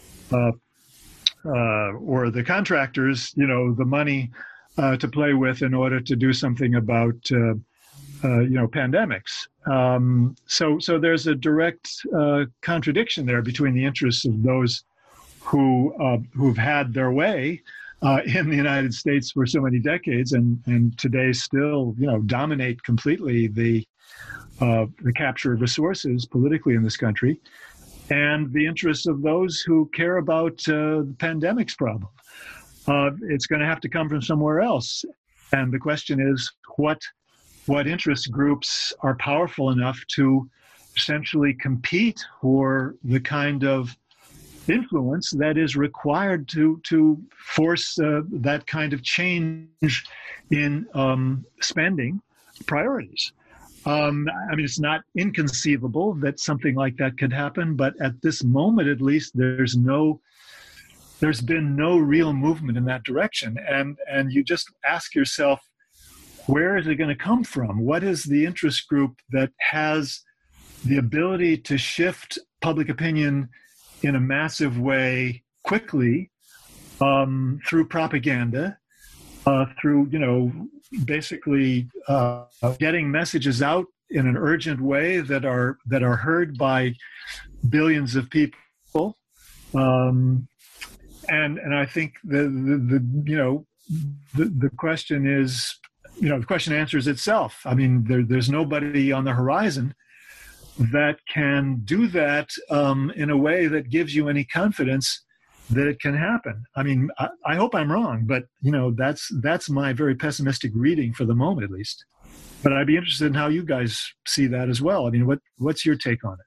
or the contractors, the money to play with in order to do something about, pandemics. So there's a direct contradiction there between the interests of those who've had their way in the United States for so many decades and today still, dominate completely the capture of resources politically in this country, and the interests of those who care about the pandemic's problem. It's going to have to come from somewhere else. And the question is, what interest groups are powerful enough to essentially compete for the kind of influence that is required to force that kind of change in spending priorities. I mean, it's not inconceivable that something like that could happen, but at this moment, at least, there's been no real movement in that direction. And you just ask yourself, where is it going to come from? What is the interest group that has the ability to shift public opinion in a massive way quickly through propaganda, through, basically getting messages out in an urgent way that are heard by billions of people, and I think the question is, the question answers itself. I mean, there's nobody on the horizon that can do that in a way that gives you any confidence that it can happen. I mean, I hope I'm wrong, but that's my very pessimistic reading for the moment, at least. But I'd be interested in how you guys see that as well. I mean, what's your take on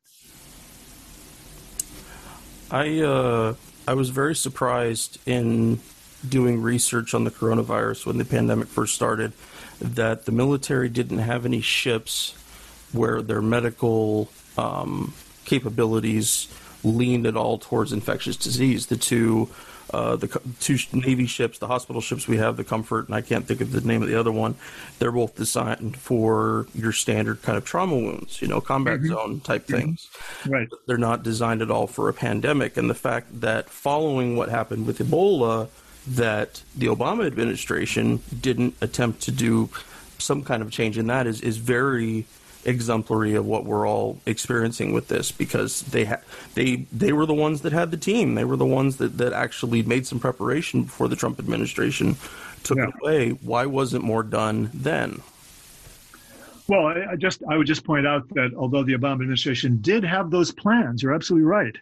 it? I was very surprised in doing research on the coronavirus when the pandemic first started that the military didn't have any ships where their medical capabilities leaned at all towards infectious disease. The two Navy ships, the hospital ships we have, the Comfort, and I can't think of the name of the other one, they're both designed for your standard kind of trauma wounds, combat zone type things. Right. They're not designed at all for a pandemic. And the fact that following what happened with Ebola, that the Obama administration didn't attempt to do some kind of change in that is very exemplary of what we're all experiencing with this, because they were the ones that had the team. They were the ones that actually made some preparation before the Trump administration took it away. Why wasn't more done then? Well, I would just point out that although the Obama administration did have those plans, you're absolutely right.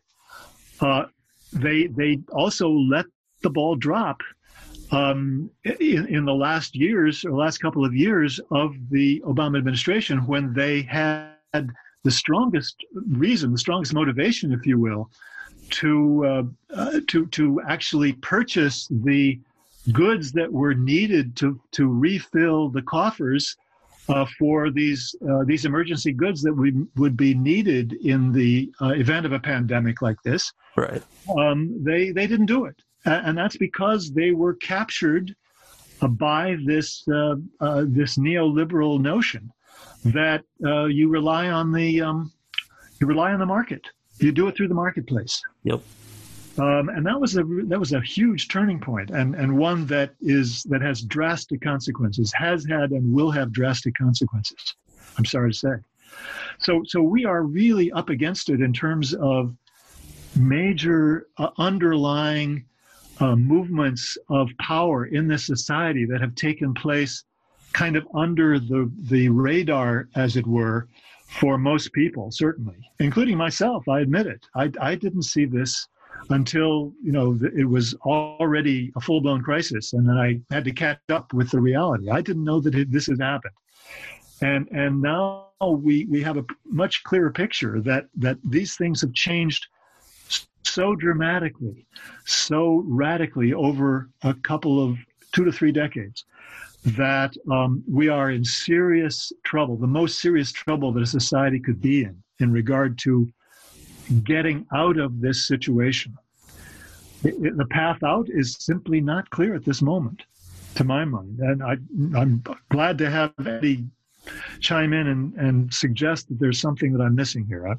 They also let the ball drop in the last couple of years of the Obama administration, when they had the strongest reason, the strongest motivation, if you will, to actually purchase the goods that were needed to refill the coffers for these emergency goods that would be needed in the event of a pandemic like this. Right. They didn't do it. And that's because they were captured by this neoliberal notion that you rely on the market. You do it through the marketplace. Yep. And that was a huge turning point, and one that has drastic consequences, has had and will have drastic consequences, I'm sorry to say. So we are really up against it in terms of major underlying movements of power in this society that have taken place kind of under the radar, as it were, for most people, certainly, including myself. I admit it. I didn't see this until, it was already a full-blown crisis, and then I had to catch up with the reality. I didn't know that this had happened. And now we have a much clearer picture that these things have changed so dramatically, so radically over a couple of 2 to 3 decades, that we are in serious trouble, the most serious trouble that a society could be in regard to getting out of this situation. The path out is simply not clear at this moment, to my mind. And I'm glad to have Eddie chime in and suggest that there's something that I'm missing here.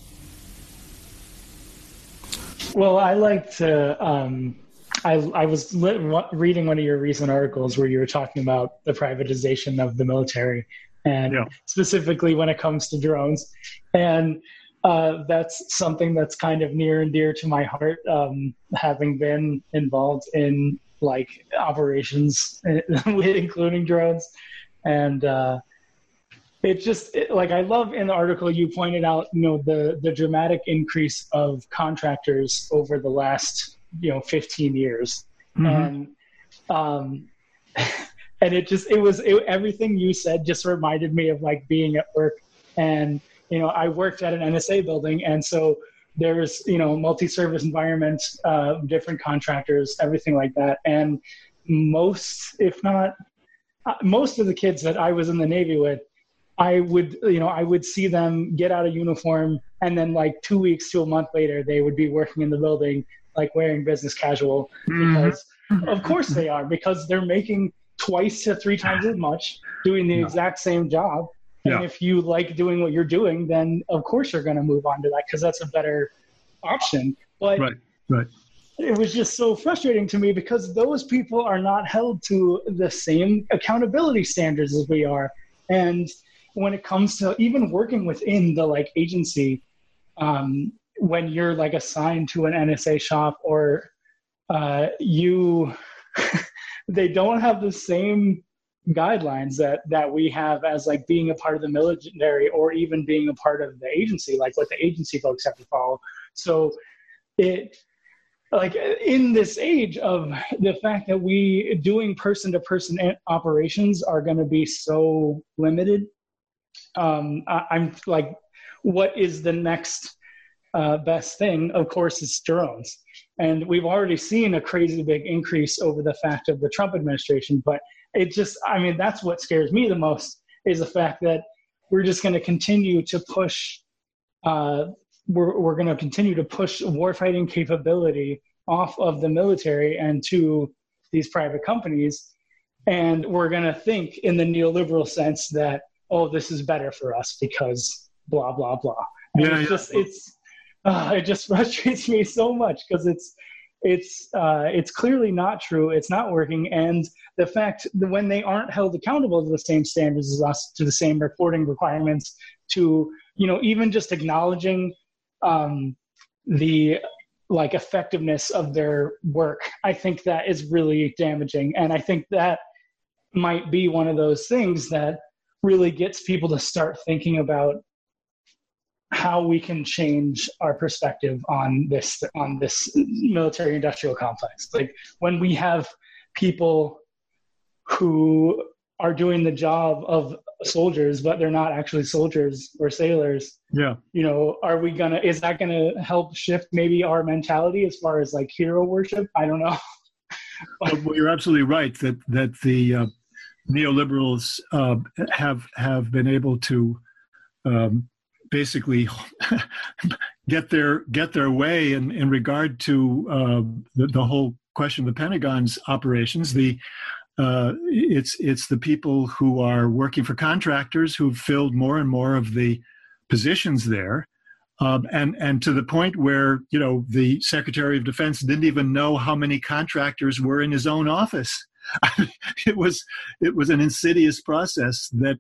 Well, I like to. I was reading one of your recent articles where you were talking about the privatization of the military, and specifically when it comes to drones, and that's something that's kind of near and dear to my heart, having been involved in like operations, including drones, and I love in the article you pointed out, the dramatic increase of contractors over the last 15 years. Mm-hmm. And everything you said just reminded me of like being at work, and I worked at an NSA building, and so there's multi-service environments, different contractors, everything like that, and most, if not most of the kids that I was in the Navy with, I would see them get out of uniform, and then like 2 weeks to a month later, they would be working in the building, like wearing business casual, because of course they are, because they're making 2 to 3 times as much, doing the exact same job. And if you like doing what you're doing, then of course you're going to move on to that, because that's a better option. But right. It was just so frustrating to me, because those people are not held to the same accountability standards as we are. And when it comes to even working within the like agency, when you're like assigned to an NSA shop, or they don't have the same guidelines that we have as like being a part of the military, or even being a part of the agency, like what the agency folks have to follow. So it, like in this age of the fact that we doing person-to-person operations are going to be so limited, I'm like, what is the next best thing? Of course, it's drones. And we've already seen a crazy big increase over the fact of the Trump administration. But that's what scares me the most, is the fact that we're just going to continue to push, we're going to continue to push warfighting capability off of the military and to these private companies. And we're going to think in the neoliberal sense that, oh, this is better for us because blah, blah, blah. And it just frustrates me so much, because it's clearly not true. It's not working. And the fact that when they aren't held accountable to the same standards as us, to the same reporting requirements, to, even just acknowledging the like effectiveness of their work, I think that is really damaging. And I think that might be one of those things that really gets people to start thinking about how we can change our perspective on this military industrial complex. Like when we have people who are doing the job of soldiers, but they're not actually soldiers or sailors. Yeah. Is that gonna help shift maybe our mentality as far as like hero worship? I don't know. Well, you're absolutely right that the neoliberals have been able to basically get their way in regard to the whole question of the Pentagon's operations. It's the people who are working for contractors who've filled more and more of the positions there, and to the point where the Secretary of Defense didn't even know how many contractors were in his own office. It was an insidious process that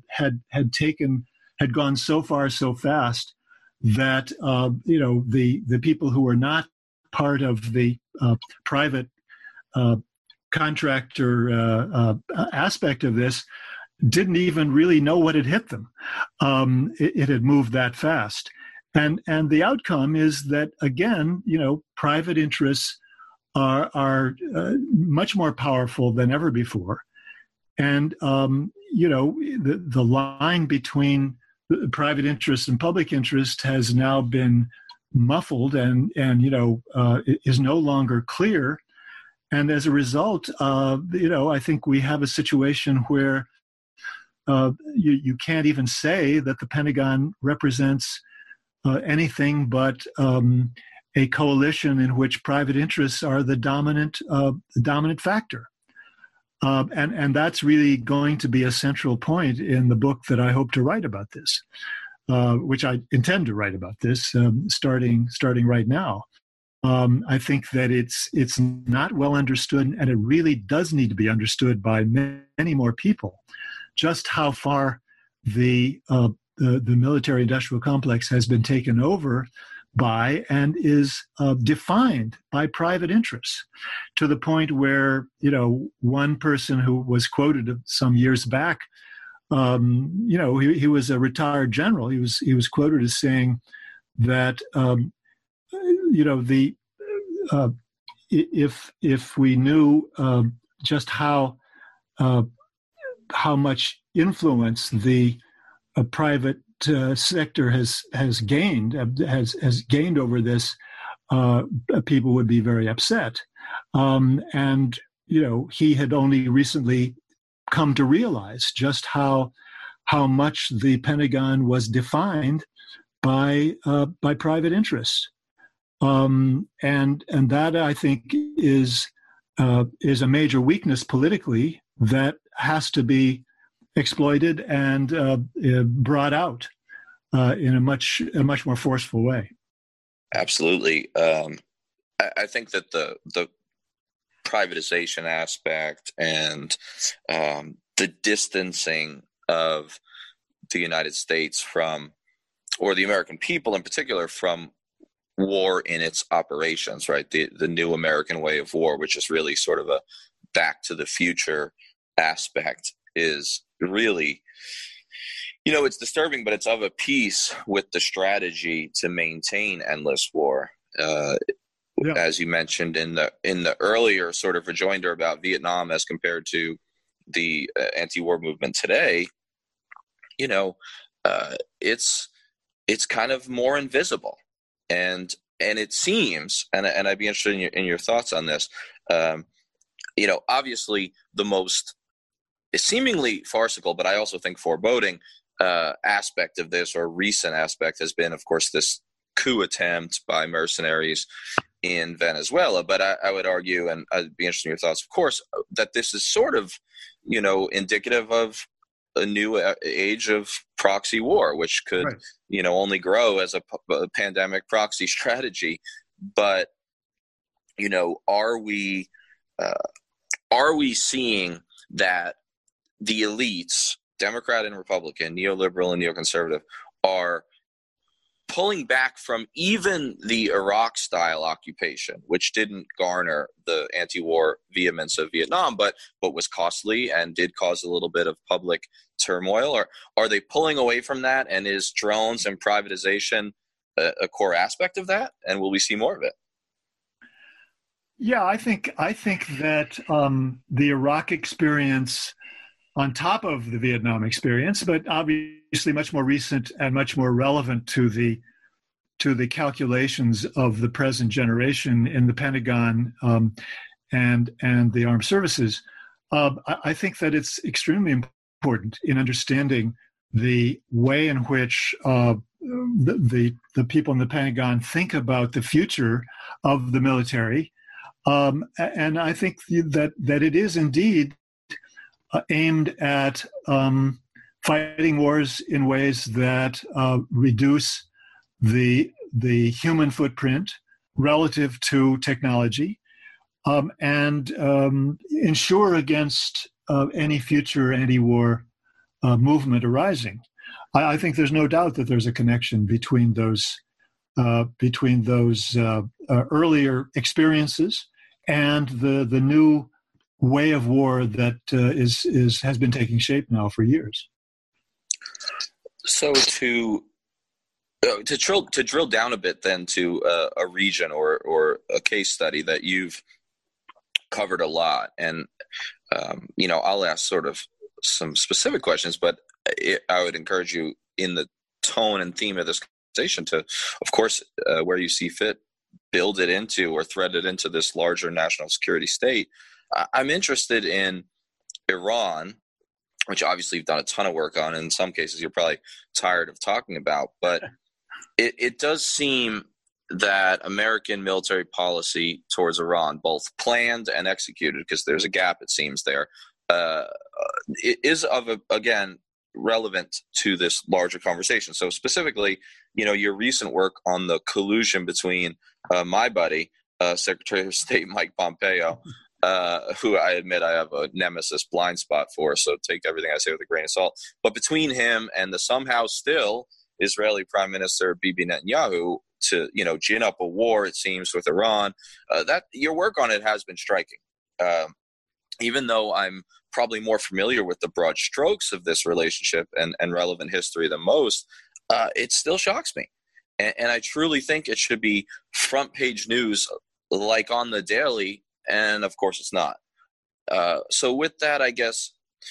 had gone so far so fast that the people who are not part of the private contractor aspect of this didn't even really know what had hit them. It had moved that fast. And the outcome is that, again, private interests are much more powerful than ever before. And, the line between private interest and public interest has now been muffled and is no longer clear. And as a result, I think we have a situation where you can't even say that the Pentagon represents anything but a coalition in which private interests are the dominant factor. And that's really going to be a central point in the book that I hope to write about this, which I intend to write about this starting right now. I think that it's not well understood, and it really does need to be understood by many more people, just how far the military-industrial complex has been taken over by and is defined by private interests, to the point where one person who was quoted some years back, he was a retired general. He was quoted as saying that if we knew just how much influence the private sector has gained over this, people would be very upset. And he had only recently come to realize just how much the Pentagon was defined by private interests. And that, I think, is a major weakness politically that has to be exploited and brought out in a much more forceful way. Absolutely. I think that the privatization aspect and the distancing of the United States from, or the American people in particular, from war in its operations, right? The new American way of war, which is really sort of a back to the future aspect, is really, it's disturbing, but it's of a piece with the strategy to maintain endless war. As you mentioned in the earlier sort of rejoinder about Vietnam as compared to the anti-war movement today, it's kind of more invisible, and it seems, and I'd be interested in your thoughts on this. Obviously the most seemingly farcical, but I also think foreboding aspect of this, or recent aspect, has been, of course, this coup attempt by mercenaries in Venezuela. But I would argue, and I'd be interested in your thoughts, of course, that this is sort of, indicative of a new age of proxy war, which could, right, only grow as a pandemic proxy strategy. But, are we seeing that the elites, Democrat and Republican, neoliberal and neoconservative, are pulling back from even the Iraq-style occupation, which didn't garner the anti-war vehemence of Vietnam, but was costly and did cause a little bit of public turmoil? Or are they pulling away from that, and is drones and privatization a core aspect of that? And will we see more of it? Yeah, I think that the Iraq experience, on top of the Vietnam experience, but obviously much more recent and much more relevant to the calculations of the present generation in the Pentagon and the armed services. I think that it's extremely important in understanding the way in which the people in the Pentagon think about the future of the military, and I think that it is indeed aimed at fighting wars in ways that reduce the human footprint relative to technology, and ensure against any future anti-war movement arising. I think there's no doubt that there's a connection between those earlier experiences and the new way of war that has been taking shape now for years. So to drill down a bit then to a region or a case study that you've covered a lot, and I'll ask sort of some specific questions, but I would encourage you in the tone and theme of this conversation to, of course, where you see fit, build it into or thread it into this larger national security state. I'm interested in Iran, which obviously you've done a ton of work on. In some cases, you're probably tired of talking about, but it does seem that American military policy towards Iran, both planned and executed, because there's a gap, it seems, there, it is again, relevant to this larger conversation. So specifically, your recent work on the collusion between my buddy, Secretary of State Mike Pompeo, who I admit I have a nemesis blind spot for, so take everything I say with a grain of salt. But between him and the somehow still Israeli Prime Minister Bibi Netanyahu to, gin up a war, it seems, with Iran, that your work on it has been striking. Even though I'm probably more familiar with the broad strokes of this relationship and relevant history than most, it still shocks me. And I truly think it should be front page news, like on the Daily, and of course it's not. So with that, I guess,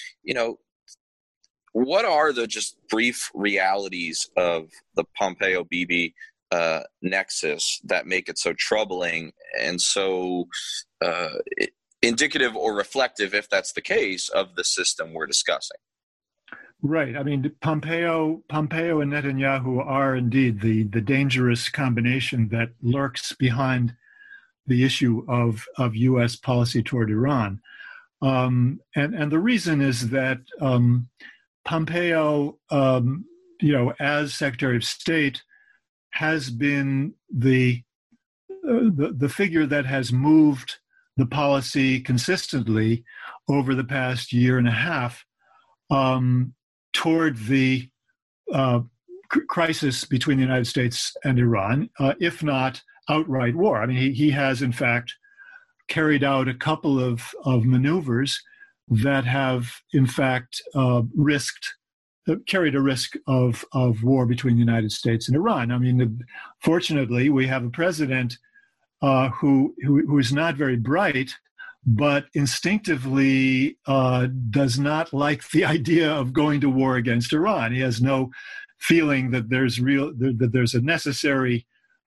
what are the just brief realities of the Pompeo-Bibi nexus that make it so troubling and so indicative or reflective, if that's the case, of the system we're discussing? Right. I mean, Pompeo and Netanyahu are indeed the dangerous combination that lurks behind the issue of U.S. policy toward Iran. And the reason is that Pompeo, as Secretary of State, has been the figure that has moved the policy consistently over the past year and a half toward the crisis between the United States and Iran, if not outright war. I mean, he has, in fact, carried out a couple of maneuvers that have, in fact, carried a risk of war between the United States and Iran. I mean, fortunately, we have a president who is not very bright, but instinctively does not like the idea of going to war against Iran. He has no feeling that there's a necessary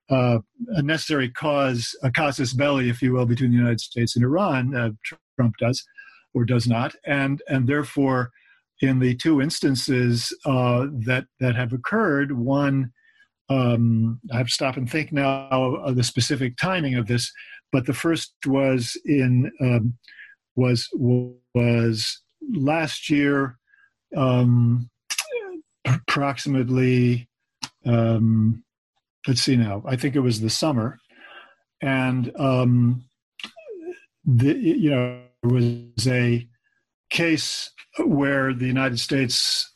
cause, a casus belli, if you will, between the United States and Iran. Trump does or does not, and therefore, in the two instances that have occurred, one, I have to stop and think now of the specific timing of this, but the first was was last year, approximately. Let's see now. I think it was the summer, and there was a case where the United States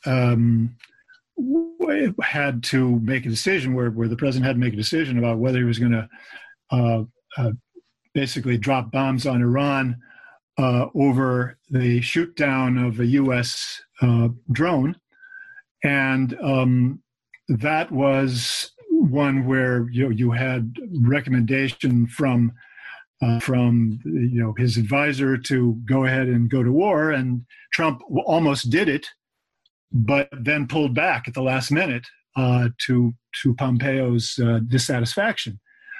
had to make a decision, where the president had to make a decision about whether he was going to basically drop bombs on Iran over the shoot down of a U.S. drone, and that was one where you had recommendation from his advisor to go ahead and go to war, and Trump almost did it, but then pulled back at the last minute to Pompeo's dissatisfaction.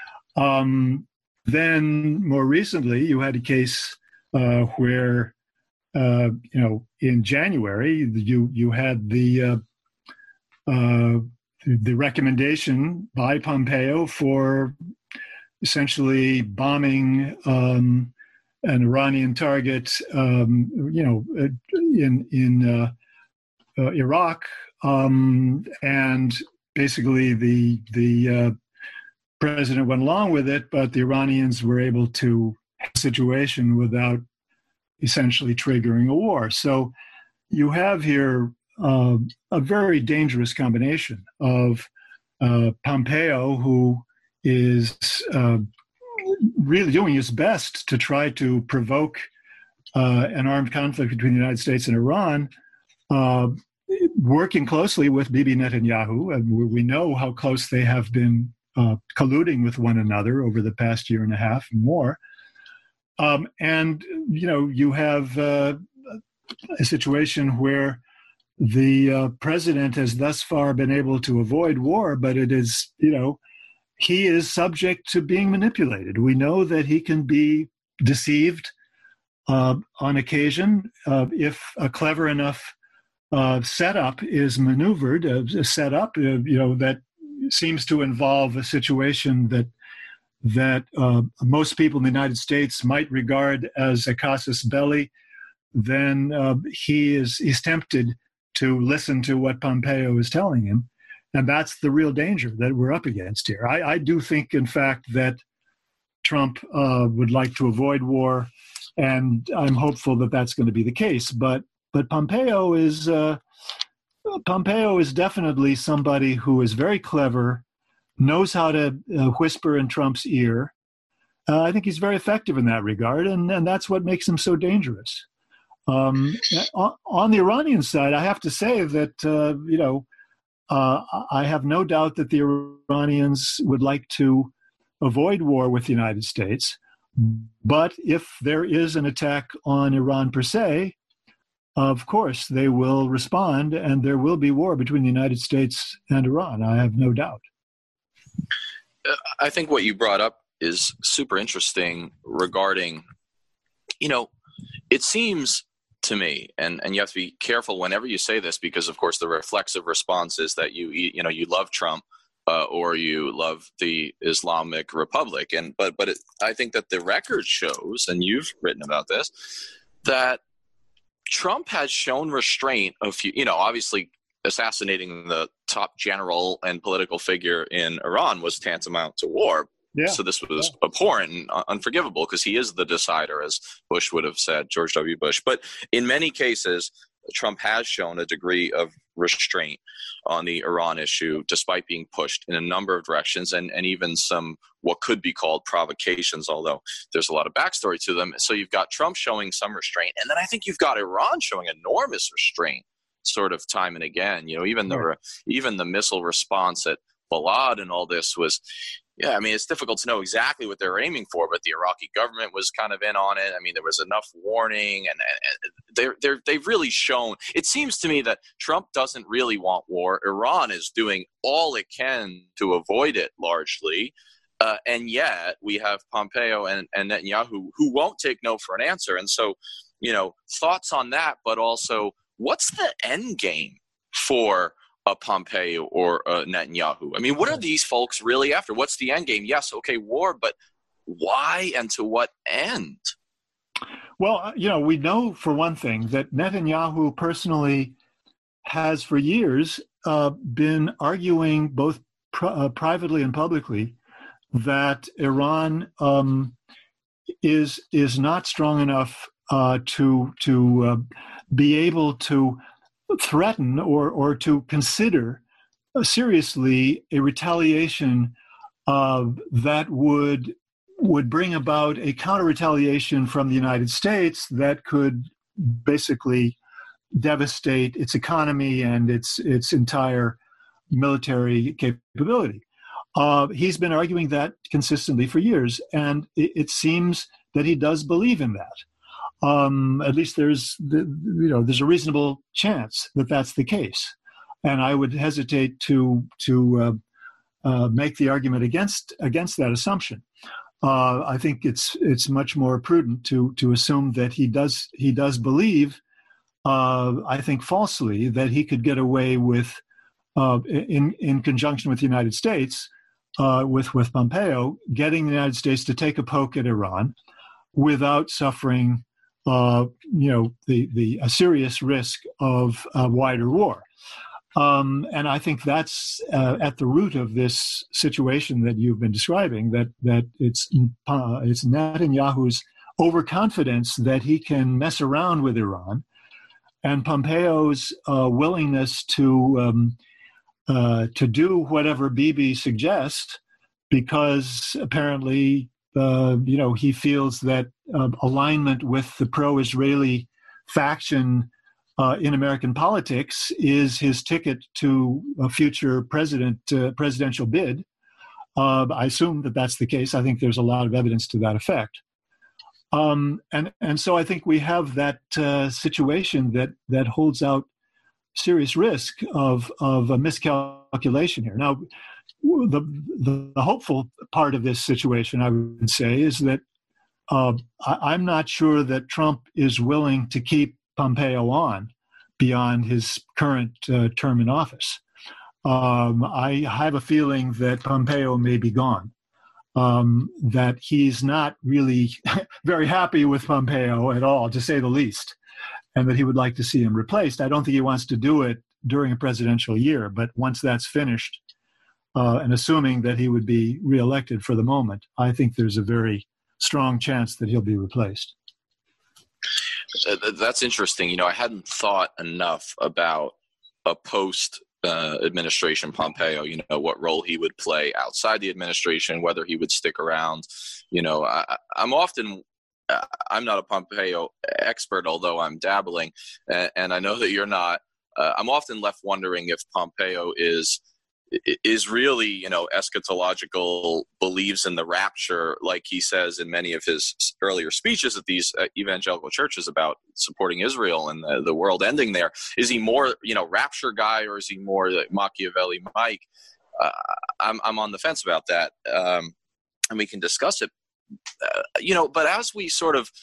Then more recently, you had a case where in January you had the recommendation by Pompeo for essentially bombing an Iranian target, in Iraq, and basically the president went along with it, but the Iranians were able to have a situation without essentially triggering a war. So you have here a very dangerous combination of Pompeo, who is really doing his best to try to provoke an armed conflict between the United States and Iran, working closely with Bibi Netanyahu. And we know how close they have been colluding with one another over the past year and a half and more. And, you have a situation where the president has thus far been able to avoid war, but it is, he is subject to being manipulated. We know that he can be deceived on occasion if a clever enough setup is maneuvered, a setup, that seems to involve a situation that most people in the United States might regard as a casus belli, then he's tempted to listen to what Pompeo is telling him. And that's the real danger that we're up against here. I do think, in fact, that Trump would like to avoid war, and I'm hopeful that that's going to be the case. But Pompeo is definitely somebody who is very clever, knows how to whisper in Trump's ear. I think he's very effective in that regard, and that's what makes him so dangerous. On the Iranian side, I have to say that, I have no doubt that the Iranians would like to avoid war with the United States. But if there is an attack on Iran per se, of course, they will respond, and there will be war between the United States and Iran. I have no doubt. I think what you brought up is super interesting regarding, it seems to me, and you have to be careful whenever you say this, because of course the reflexive response is that you love Trump or you love the Islamic Republic, but I think that the record shows, and you've written about this, that Trump has shown restraint of, obviously assassinating the top general and political figure in Iran was tantamount to war. Yeah. So this was abhorrent and unforgivable because he is the decider, as Bush would have said, George W. Bush. But in many cases, Trump has shown a degree of restraint on the Iran issue, despite being pushed in a number of directions and even some what could be called provocations, although there's a lot of backstory to them. So you've got Trump showing some restraint, and then I think you've got Iran showing enormous restraint sort of time and again. Even the missile response at Balad and all this was, it's difficult to know exactly what they're aiming for, but the Iraqi government was kind of in on it. There was enough warning, and they've really shown. It seems to me that Trump doesn't really want war. Iran is doing all it can to avoid it, largely, and yet we have Pompeo and Netanyahu who won't take no for an answer. And so, thoughts on that, but also what's the end game for a Pompeo or a Netanyahu? What are these folks really after? What's the end game? Yes, okay, war, but why and to what end? Well, we know for one thing that Netanyahu personally has for years been arguing both privately and publicly that Iran is not strong enough to be able to threaten or to consider seriously a retaliation that would bring about a counter-retaliation from the United States that could basically devastate its economy and its entire military capability. He's been arguing that consistently for years, and it seems that he does believe in that. At least there's a reasonable chance that that's the case, and I would hesitate to make the argument against that assumption. I think it's much more prudent to assume that he does believe, I think falsely, that he could get away with in conjunction with the United States, with Pompeo, getting the United States to take a poke at Iran without suffering a serious risk of wider war. And I think that's at the root of this situation that you've been describing, that it's Netanyahu's overconfidence that he can mess around with Iran, and Pompeo's willingness to do whatever Bibi suggests, because apparently he feels that alignment with the pro-Israeli faction in American politics is his ticket to a future presidential bid. I assume that that's the case. I think there's a lot of evidence to that effect. And so I think we have that situation that holds out serious risk of a miscalculation here. Now, the hopeful part of this situation, I would say, is that I'm not sure that Trump is willing to keep Pompeo on beyond his current term in office. I have a feeling that Pompeo may be gone, that he's not really very happy with Pompeo at all, to say the least, and that he would like to see him replaced. I don't think he wants to do it during a presidential year, but once that's finished, and assuming that he would be reelected for the moment, I think there's a very strong chance that he'll be replaced. That's interesting. I hadn't thought enough about a post administration Pompeo, what role he would play outside the administration, whether he would stick around. I'm not a Pompeo expert, although I'm dabbling, and I know that you're not. I'm often left wondering if Pompeo is really, eschatological, believes in the rapture, like he says in many of his earlier speeches at these evangelical churches about supporting Israel and the world ending there. Is he more, rapture guy, or is he more like Machiavelli Mike? I'm on the fence about that, and we can discuss it. But as we sort of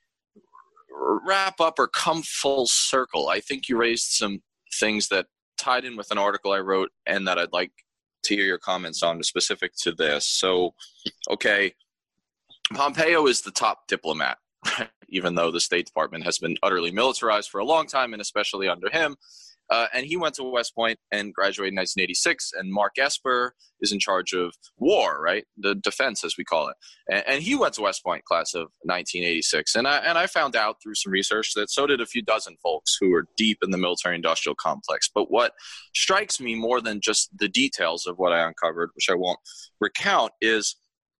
wrap up or come full circle, I think you raised some things that tied in with an article I wrote and that I'd like to hear your comments on, specific to this. So, okay, Pompeo is the top diplomat, right? Even though the State Department has been utterly militarized for a long time, and especially under him. And he went to West Point and graduated in 1986, and Mark Esper is in charge of war, right? The defense, as we call it. And he went to West Point, class of 1986. And I found out through some research that so did a few dozen folks who are deep in the military-industrial complex. But what strikes me more than just the details of what I uncovered, which I won't recount, is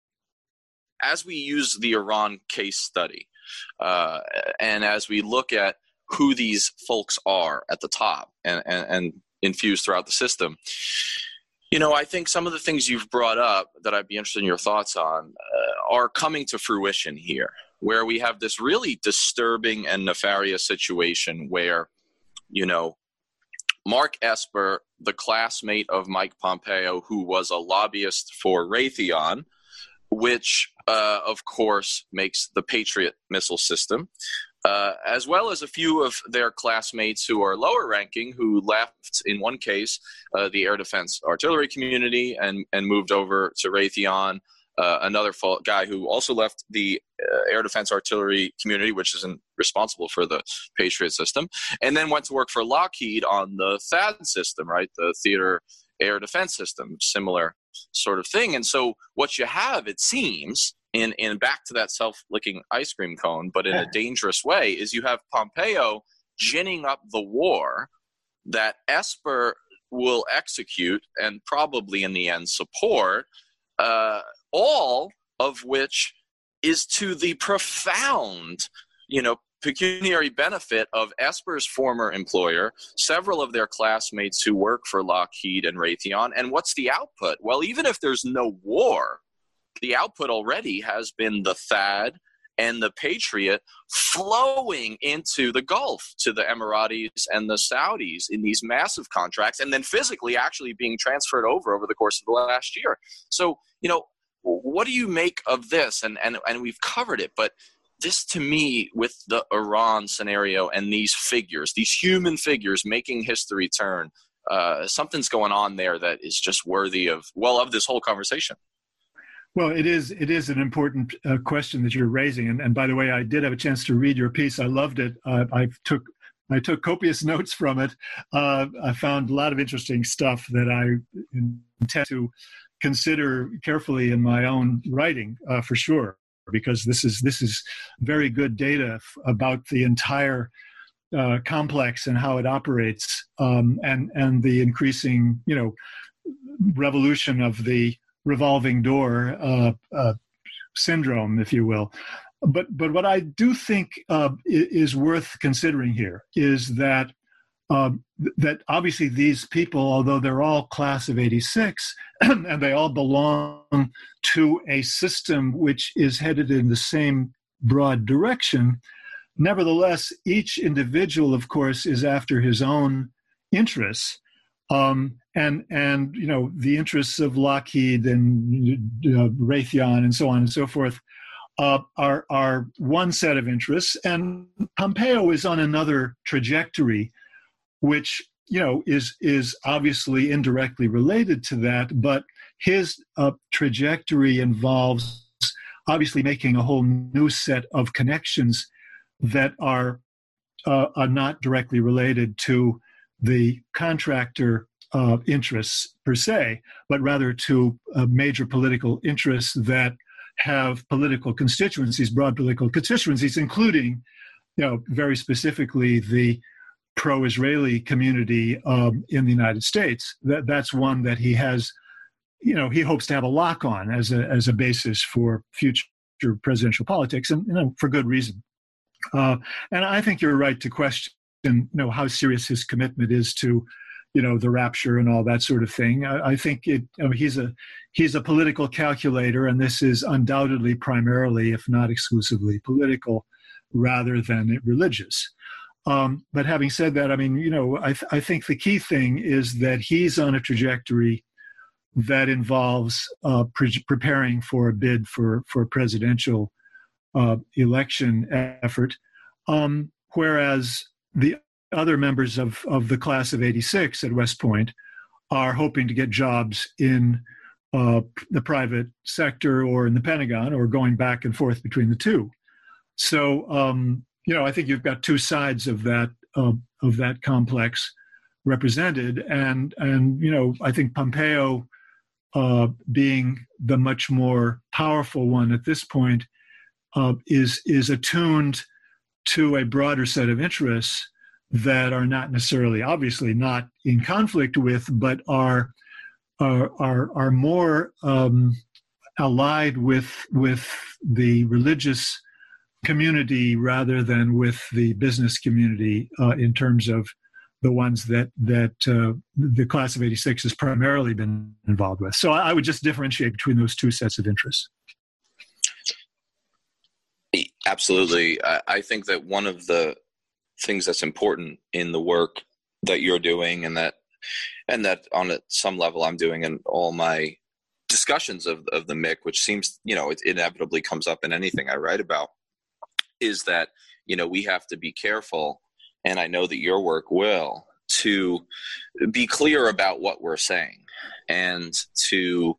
as we use the Iran case study, and as we look at who these folks are at the top and infused throughout the system, I think some of the things you've brought up that I'd be interested in your thoughts on are coming to fruition here, where we have this really disturbing and nefarious situation where, Mark Esper, the classmate of Mike Pompeo, who was a lobbyist for Raytheon, which, of course, makes the Patriot missile system, as well as a few of their classmates who are lower ranking, who left, in one case, the air defense artillery community and moved over to Raytheon. Another guy who also left the air defense artillery community, which isn't responsible for the Patriot system, and then went to work for Lockheed on the THAAD system, right? The theater air defense system, similar sort of thing. And so what you have, it seems, in back to that self-licking ice cream cone, but in a dangerous way, is you have Pompeo ginning up the war that Esper will execute and probably in the end support, all of which is to the profound, pecuniary benefit of Esper's former employer, several of their classmates who work for Lockheed and Raytheon. And what's the output? Well, even if there's no war, the output already has been the THAAD and the Patriot flowing into the Gulf to the Emiratis and the Saudis in these massive contracts, and then physically actually being transferred over the course of the last year. So, what do you make of this? And we've covered it, but this, to me, with the Iran scenario and these figures, these human figures making history turn, something's going on there that is just worthy of this whole conversation. Well, it is an important question that you're raising. And by the way, I did have a chance to read your piece. I loved it. I took copious notes from it. I found a lot of interesting stuff that I intend to consider carefully in my own writing, for sure, because this is very good data about the entire complex and how it operates, and the increasing, revolution of the revolving door syndrome, if you will. But what I do think is worth considering here is that that obviously these people, although they're all class of 86, and they all belong to a system which is headed in the same broad direction, nevertheless, each individual, of course, is after his own interests. And you know, the interests of Lockheed and Raytheon and so on and so forth are one set of interests, and Pompeo is on another trajectory, which, you know, is obviously indirectly related to that, but his trajectory involves obviously making a whole new set of connections that are not directly related to the contractor interests per se, but rather to major political interests that have political constituencies, broad political constituencies, including, you know, very specifically the pro-Israeli community in the United States. That's one that he has, you know, he hopes to have a lock on as a basis for future presidential politics, and, you know, for good reason. And I think you're right to question, you know, how serious his commitment is to, you know, the rapture and all that sort of thing. I think he's a political calculator, and this is undoubtedly primarily, if not exclusively, political rather than religious. But having said that, I mean, you know, I think the key thing is that he's on a trajectory that involves preparing for a bid for a presidential election effort, whereas the other members of the class of 86 at West Point are hoping to get jobs in the private sector or in the Pentagon, or going back and forth between the two. So, you know, I think you've got two sides of that complex represented, and you know, I think Pompeo, being the much more powerful one at this point, is attuned to a broader set of interests that are not necessarily, obviously, not in conflict with, but are more allied with the religious community rather than with the business community, in terms of the ones that the class of 86 has primarily been involved with. So I would just differentiate between those two sets of interests. Absolutely. I think that one of the things that's important in the work that you're doing, and that on some level I'm doing in all my discussions of the MIC, which seems, you know, it inevitably comes up in anything I write about, is that, you know, we have to be careful, and I know that your work will, to be clear about what we're saying, and to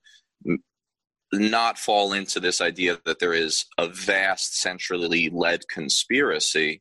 not fall into this idea that there is a vast centrally led conspiracy.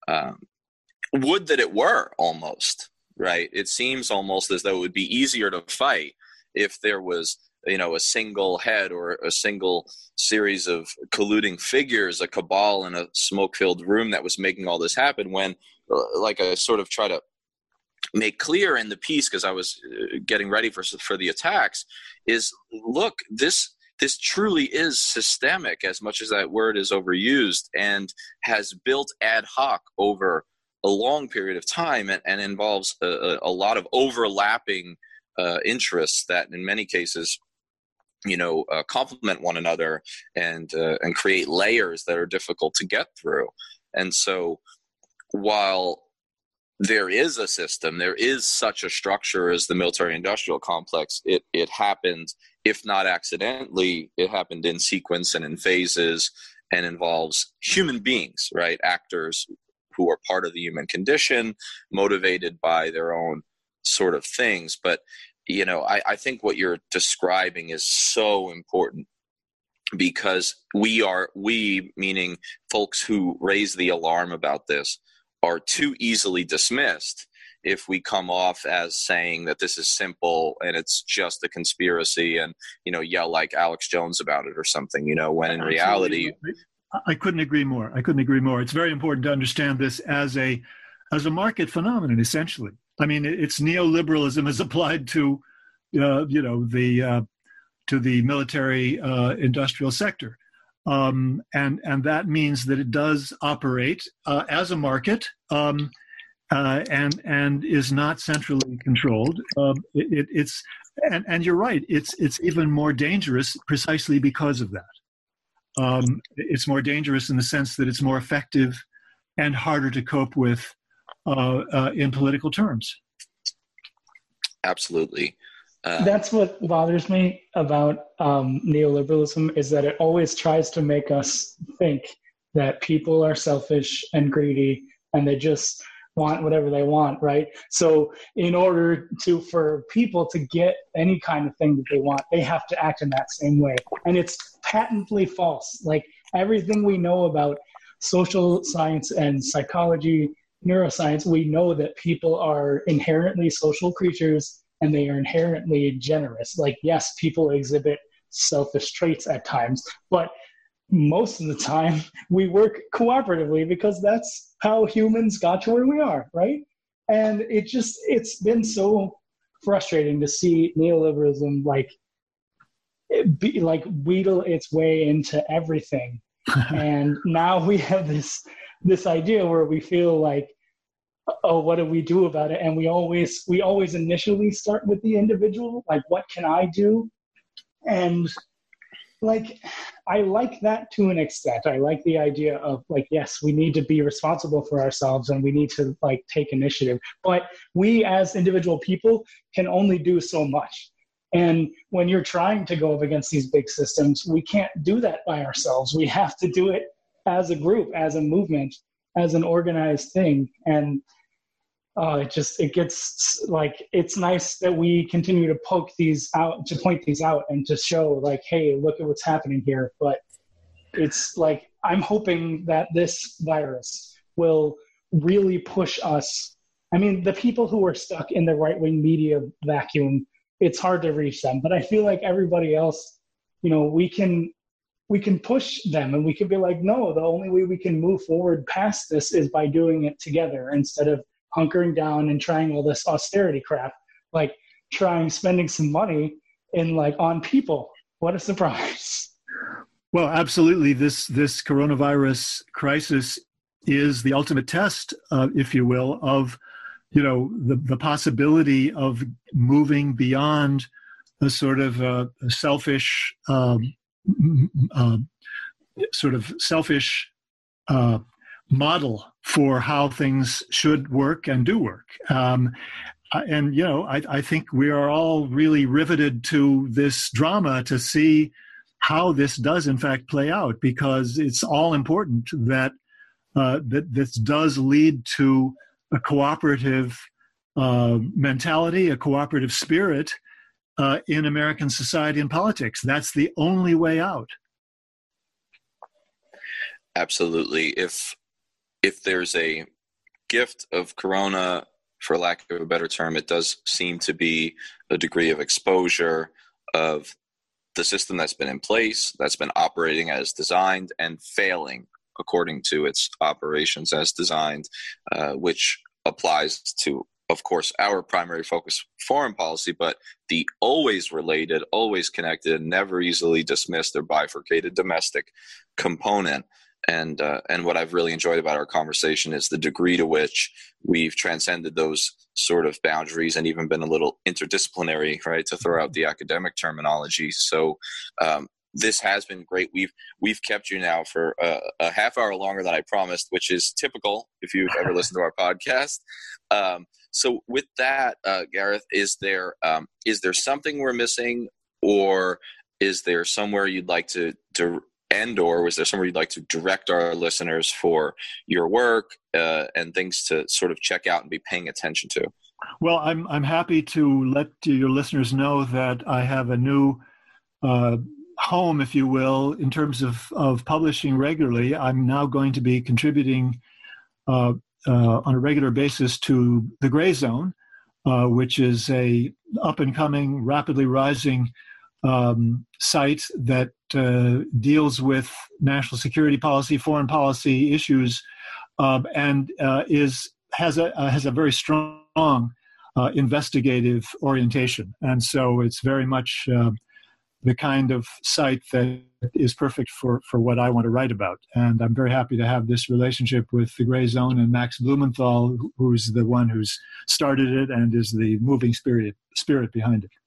Would that it were, almost, right? It seems almost as though it would be easier to fight if there was, you know, a single head or a single series of colluding figures, a cabal in a smoke-filled room that was making all this happen, when, like I sort of try to make clear in the piece, because I was getting ready for the attacks, is, look, this truly is systemic, as much as that word is overused, and has built ad hoc over a long period of time, and involves a lot of overlapping interests that in many cases, you know, complement one another, and create layers that are difficult to get through. And so while there is a system, there is such a structure as the military-industrial complex, it happened, if not accidentally, it happened in sequence and in phases, and involves human beings, right? Actors who are part of the human condition, motivated by their own sort of things. But, you know, I think what you're describing is so important, because we, meaning folks who raise the alarm about this, are too easily dismissed if we come off as saying that this is simple and it's just a conspiracy, and, you know, yell like Alex Jones about it or something, you know, when in reality... I couldn't agree more. It's very important to understand this as a market phenomenon, essentially. I mean, it's neoliberalism as applied to, you know, to the military industrial sector. and that means that it does operate as a market, and is not centrally controlled. And you're right. It's even more dangerous precisely because of that. It's more dangerous in the sense that it's more effective and harder to cope with in political terms. Absolutely. That's what bothers me about neoliberalism, is that it always tries to make us think that people are selfish and greedy and they just want whatever they want, right? So in order for people to get any kind of thing that they want, they have to act in that same way. And it's patently false. Like everything we know about social science and psychology, neuroscience, we know that people are inherently social creatures and they are inherently generous. Like, yes, people exhibit selfish traits at times, but most of the time we work cooperatively because that's how humans got to where we are, right? And it's been so frustrating to see neoliberalism wheedle its way into everything. And now we have this idea where we feel like, oh, what do we do about it? And we always initially start with the individual, like, what can I do? And like, I like that to an extent. I like the idea of like, yes, we need to be responsible for ourselves and we need to like take initiative, but we as individual people can only do so much. And when you're trying to go up against these big systems, we can't do that by ourselves. We have to do it as a group, as a movement, as an organized thing. And it gets like, it's nice that we continue to point these out and to show like, hey, look at what's happening here. But it's like, I'm hoping that this virus will really push us. I mean, the people who are stuck in the right-wing media vacuum, it's hard to reach them. But I feel like everybody else, we can push them and we can be like, no, the only way we can move forward past this is by doing it together instead of hunkering down and trying all this austerity crap, like spending some money on people. What a surprise. Well, absolutely. This coronavirus crisis is the ultimate test, if you will, of the possibility of moving beyond a sort of selfish model for how things should work and do work. I think we are all really riveted to this drama to see how this does in fact play out, because it's all important that this does lead to a cooperative mentality, a cooperative spirit in American society and politics. That's the only way out. Absolutely. If there's a gift of corona, for lack of a better term, it does seem to be a degree of exposure of the system that's been in place, that's been operating as designed and failing according to its operations as designed, which applies to, of course, our primary focus, foreign policy, but the always related, always connected, never easily dismissed or bifurcated domestic component. And what I've really enjoyed about our conversation is the degree to which we've transcended those sort of boundaries and even been a little interdisciplinary, right, to throw out the academic terminology. So this has been great. We've kept you now for a half hour longer than I promised, which is typical if you've ever listened to our podcast. So with that, Gareth, is there something we're missing, or is there somewhere you'd like to end, or was there somewhere you'd like to direct our listeners for your work and things to sort of check out and be paying attention to? Well, I'm happy to let your listeners know that I have a new home, if you will, in terms of publishing regularly. I'm now going to be contributing on a regular basis to The Gray Zone, which is a up-and-coming, rapidly rising site that deals with national security policy, foreign policy issues, and has a very strong investigative orientation. And so it's very much the kind of site that is perfect for what I want to write about. And I'm very happy to have this relationship with the Gray Zone and Max Blumenthal, who's the one who's started it and is the moving spirit behind it.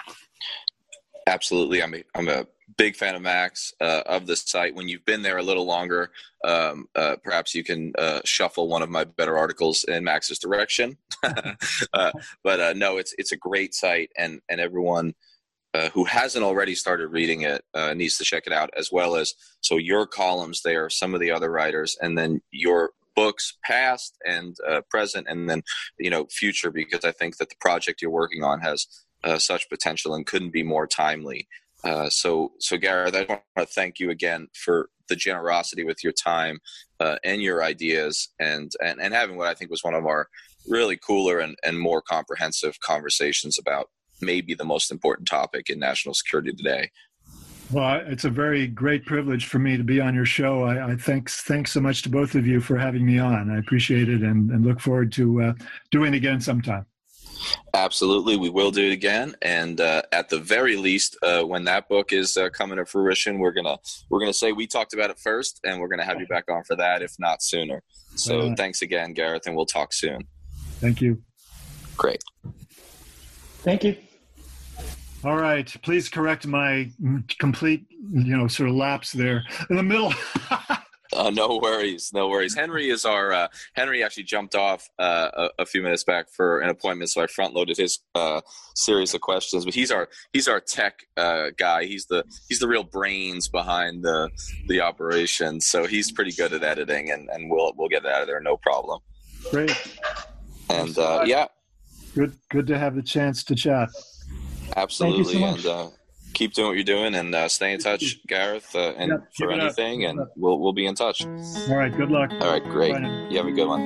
Absolutely. I'm a big fan of Max, of the site. When you've been there a little longer, perhaps you can shuffle one of my better articles in Max's direction. But no, it's a great site, and everyone who hasn't already started reading it needs to check it out, as well as your columns there, some of the other writers, and then your books past and present, and then future, because I think that the project you're working on has such potential and couldn't be more timely. So Gareth, I want to thank you again for the generosity with your time and your ideas, and having what I think was one of our really cooler and more comprehensive conversations about maybe the most important topic in national security today. Well, it's a very great privilege for me to be on your show. I thanks so much to both of you for having me on. I appreciate it, and look forward to doing it again sometime. Absolutely, we will do it again, and at the very least, when that book is coming to fruition, we're gonna say we talked about it first, and we're gonna have you back on for that, if not sooner. So thanks again, Gareth, and we'll talk soon. Thank you. Great. Thank you. All right, please correct my complete, sort of lapse there in the middle. No worries. Henry is our Henry actually jumped off a few minutes back for an appointment, so I front loaded his series of questions. But he's our tech guy. He's the real brains behind the operation. So he's pretty good at editing, and we'll get it out of there, no problem. Great. And yeah, good to have the chance to chat. Absolutely. Thank you so much. And keep doing what you're doing, and stay in touch, Gareth, and for anything, and we'll be in touch. All right, good luck. All right, great. Bye. You have a good one.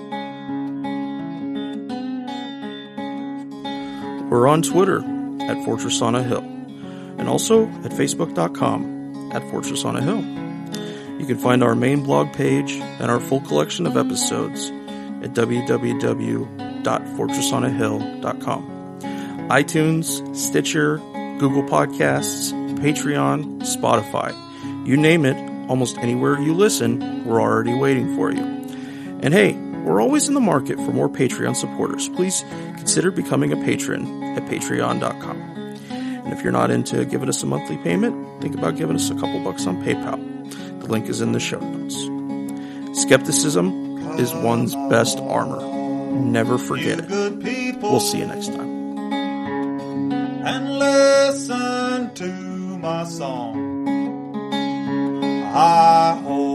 We're on Twitter at Fortress on a Hill, and also at Facebook.com at Fortress on a Hill. You can find our main blog page and our full collection of episodes at www.fortressonahill.com. iTunes, Stitcher, Google Podcasts, Patreon, Spotify. You name it, almost anywhere you listen, we're already waiting for you. And hey, we're always in the market for more Patreon supporters. Please consider becoming a patron at patreon.com. And if you're not into giving us a monthly payment, think about giving us a couple bucks on PayPal. The link is in the show notes. Skepticism is one's best armor. Never forget it. We'll see you next time. And listen to my song. I hope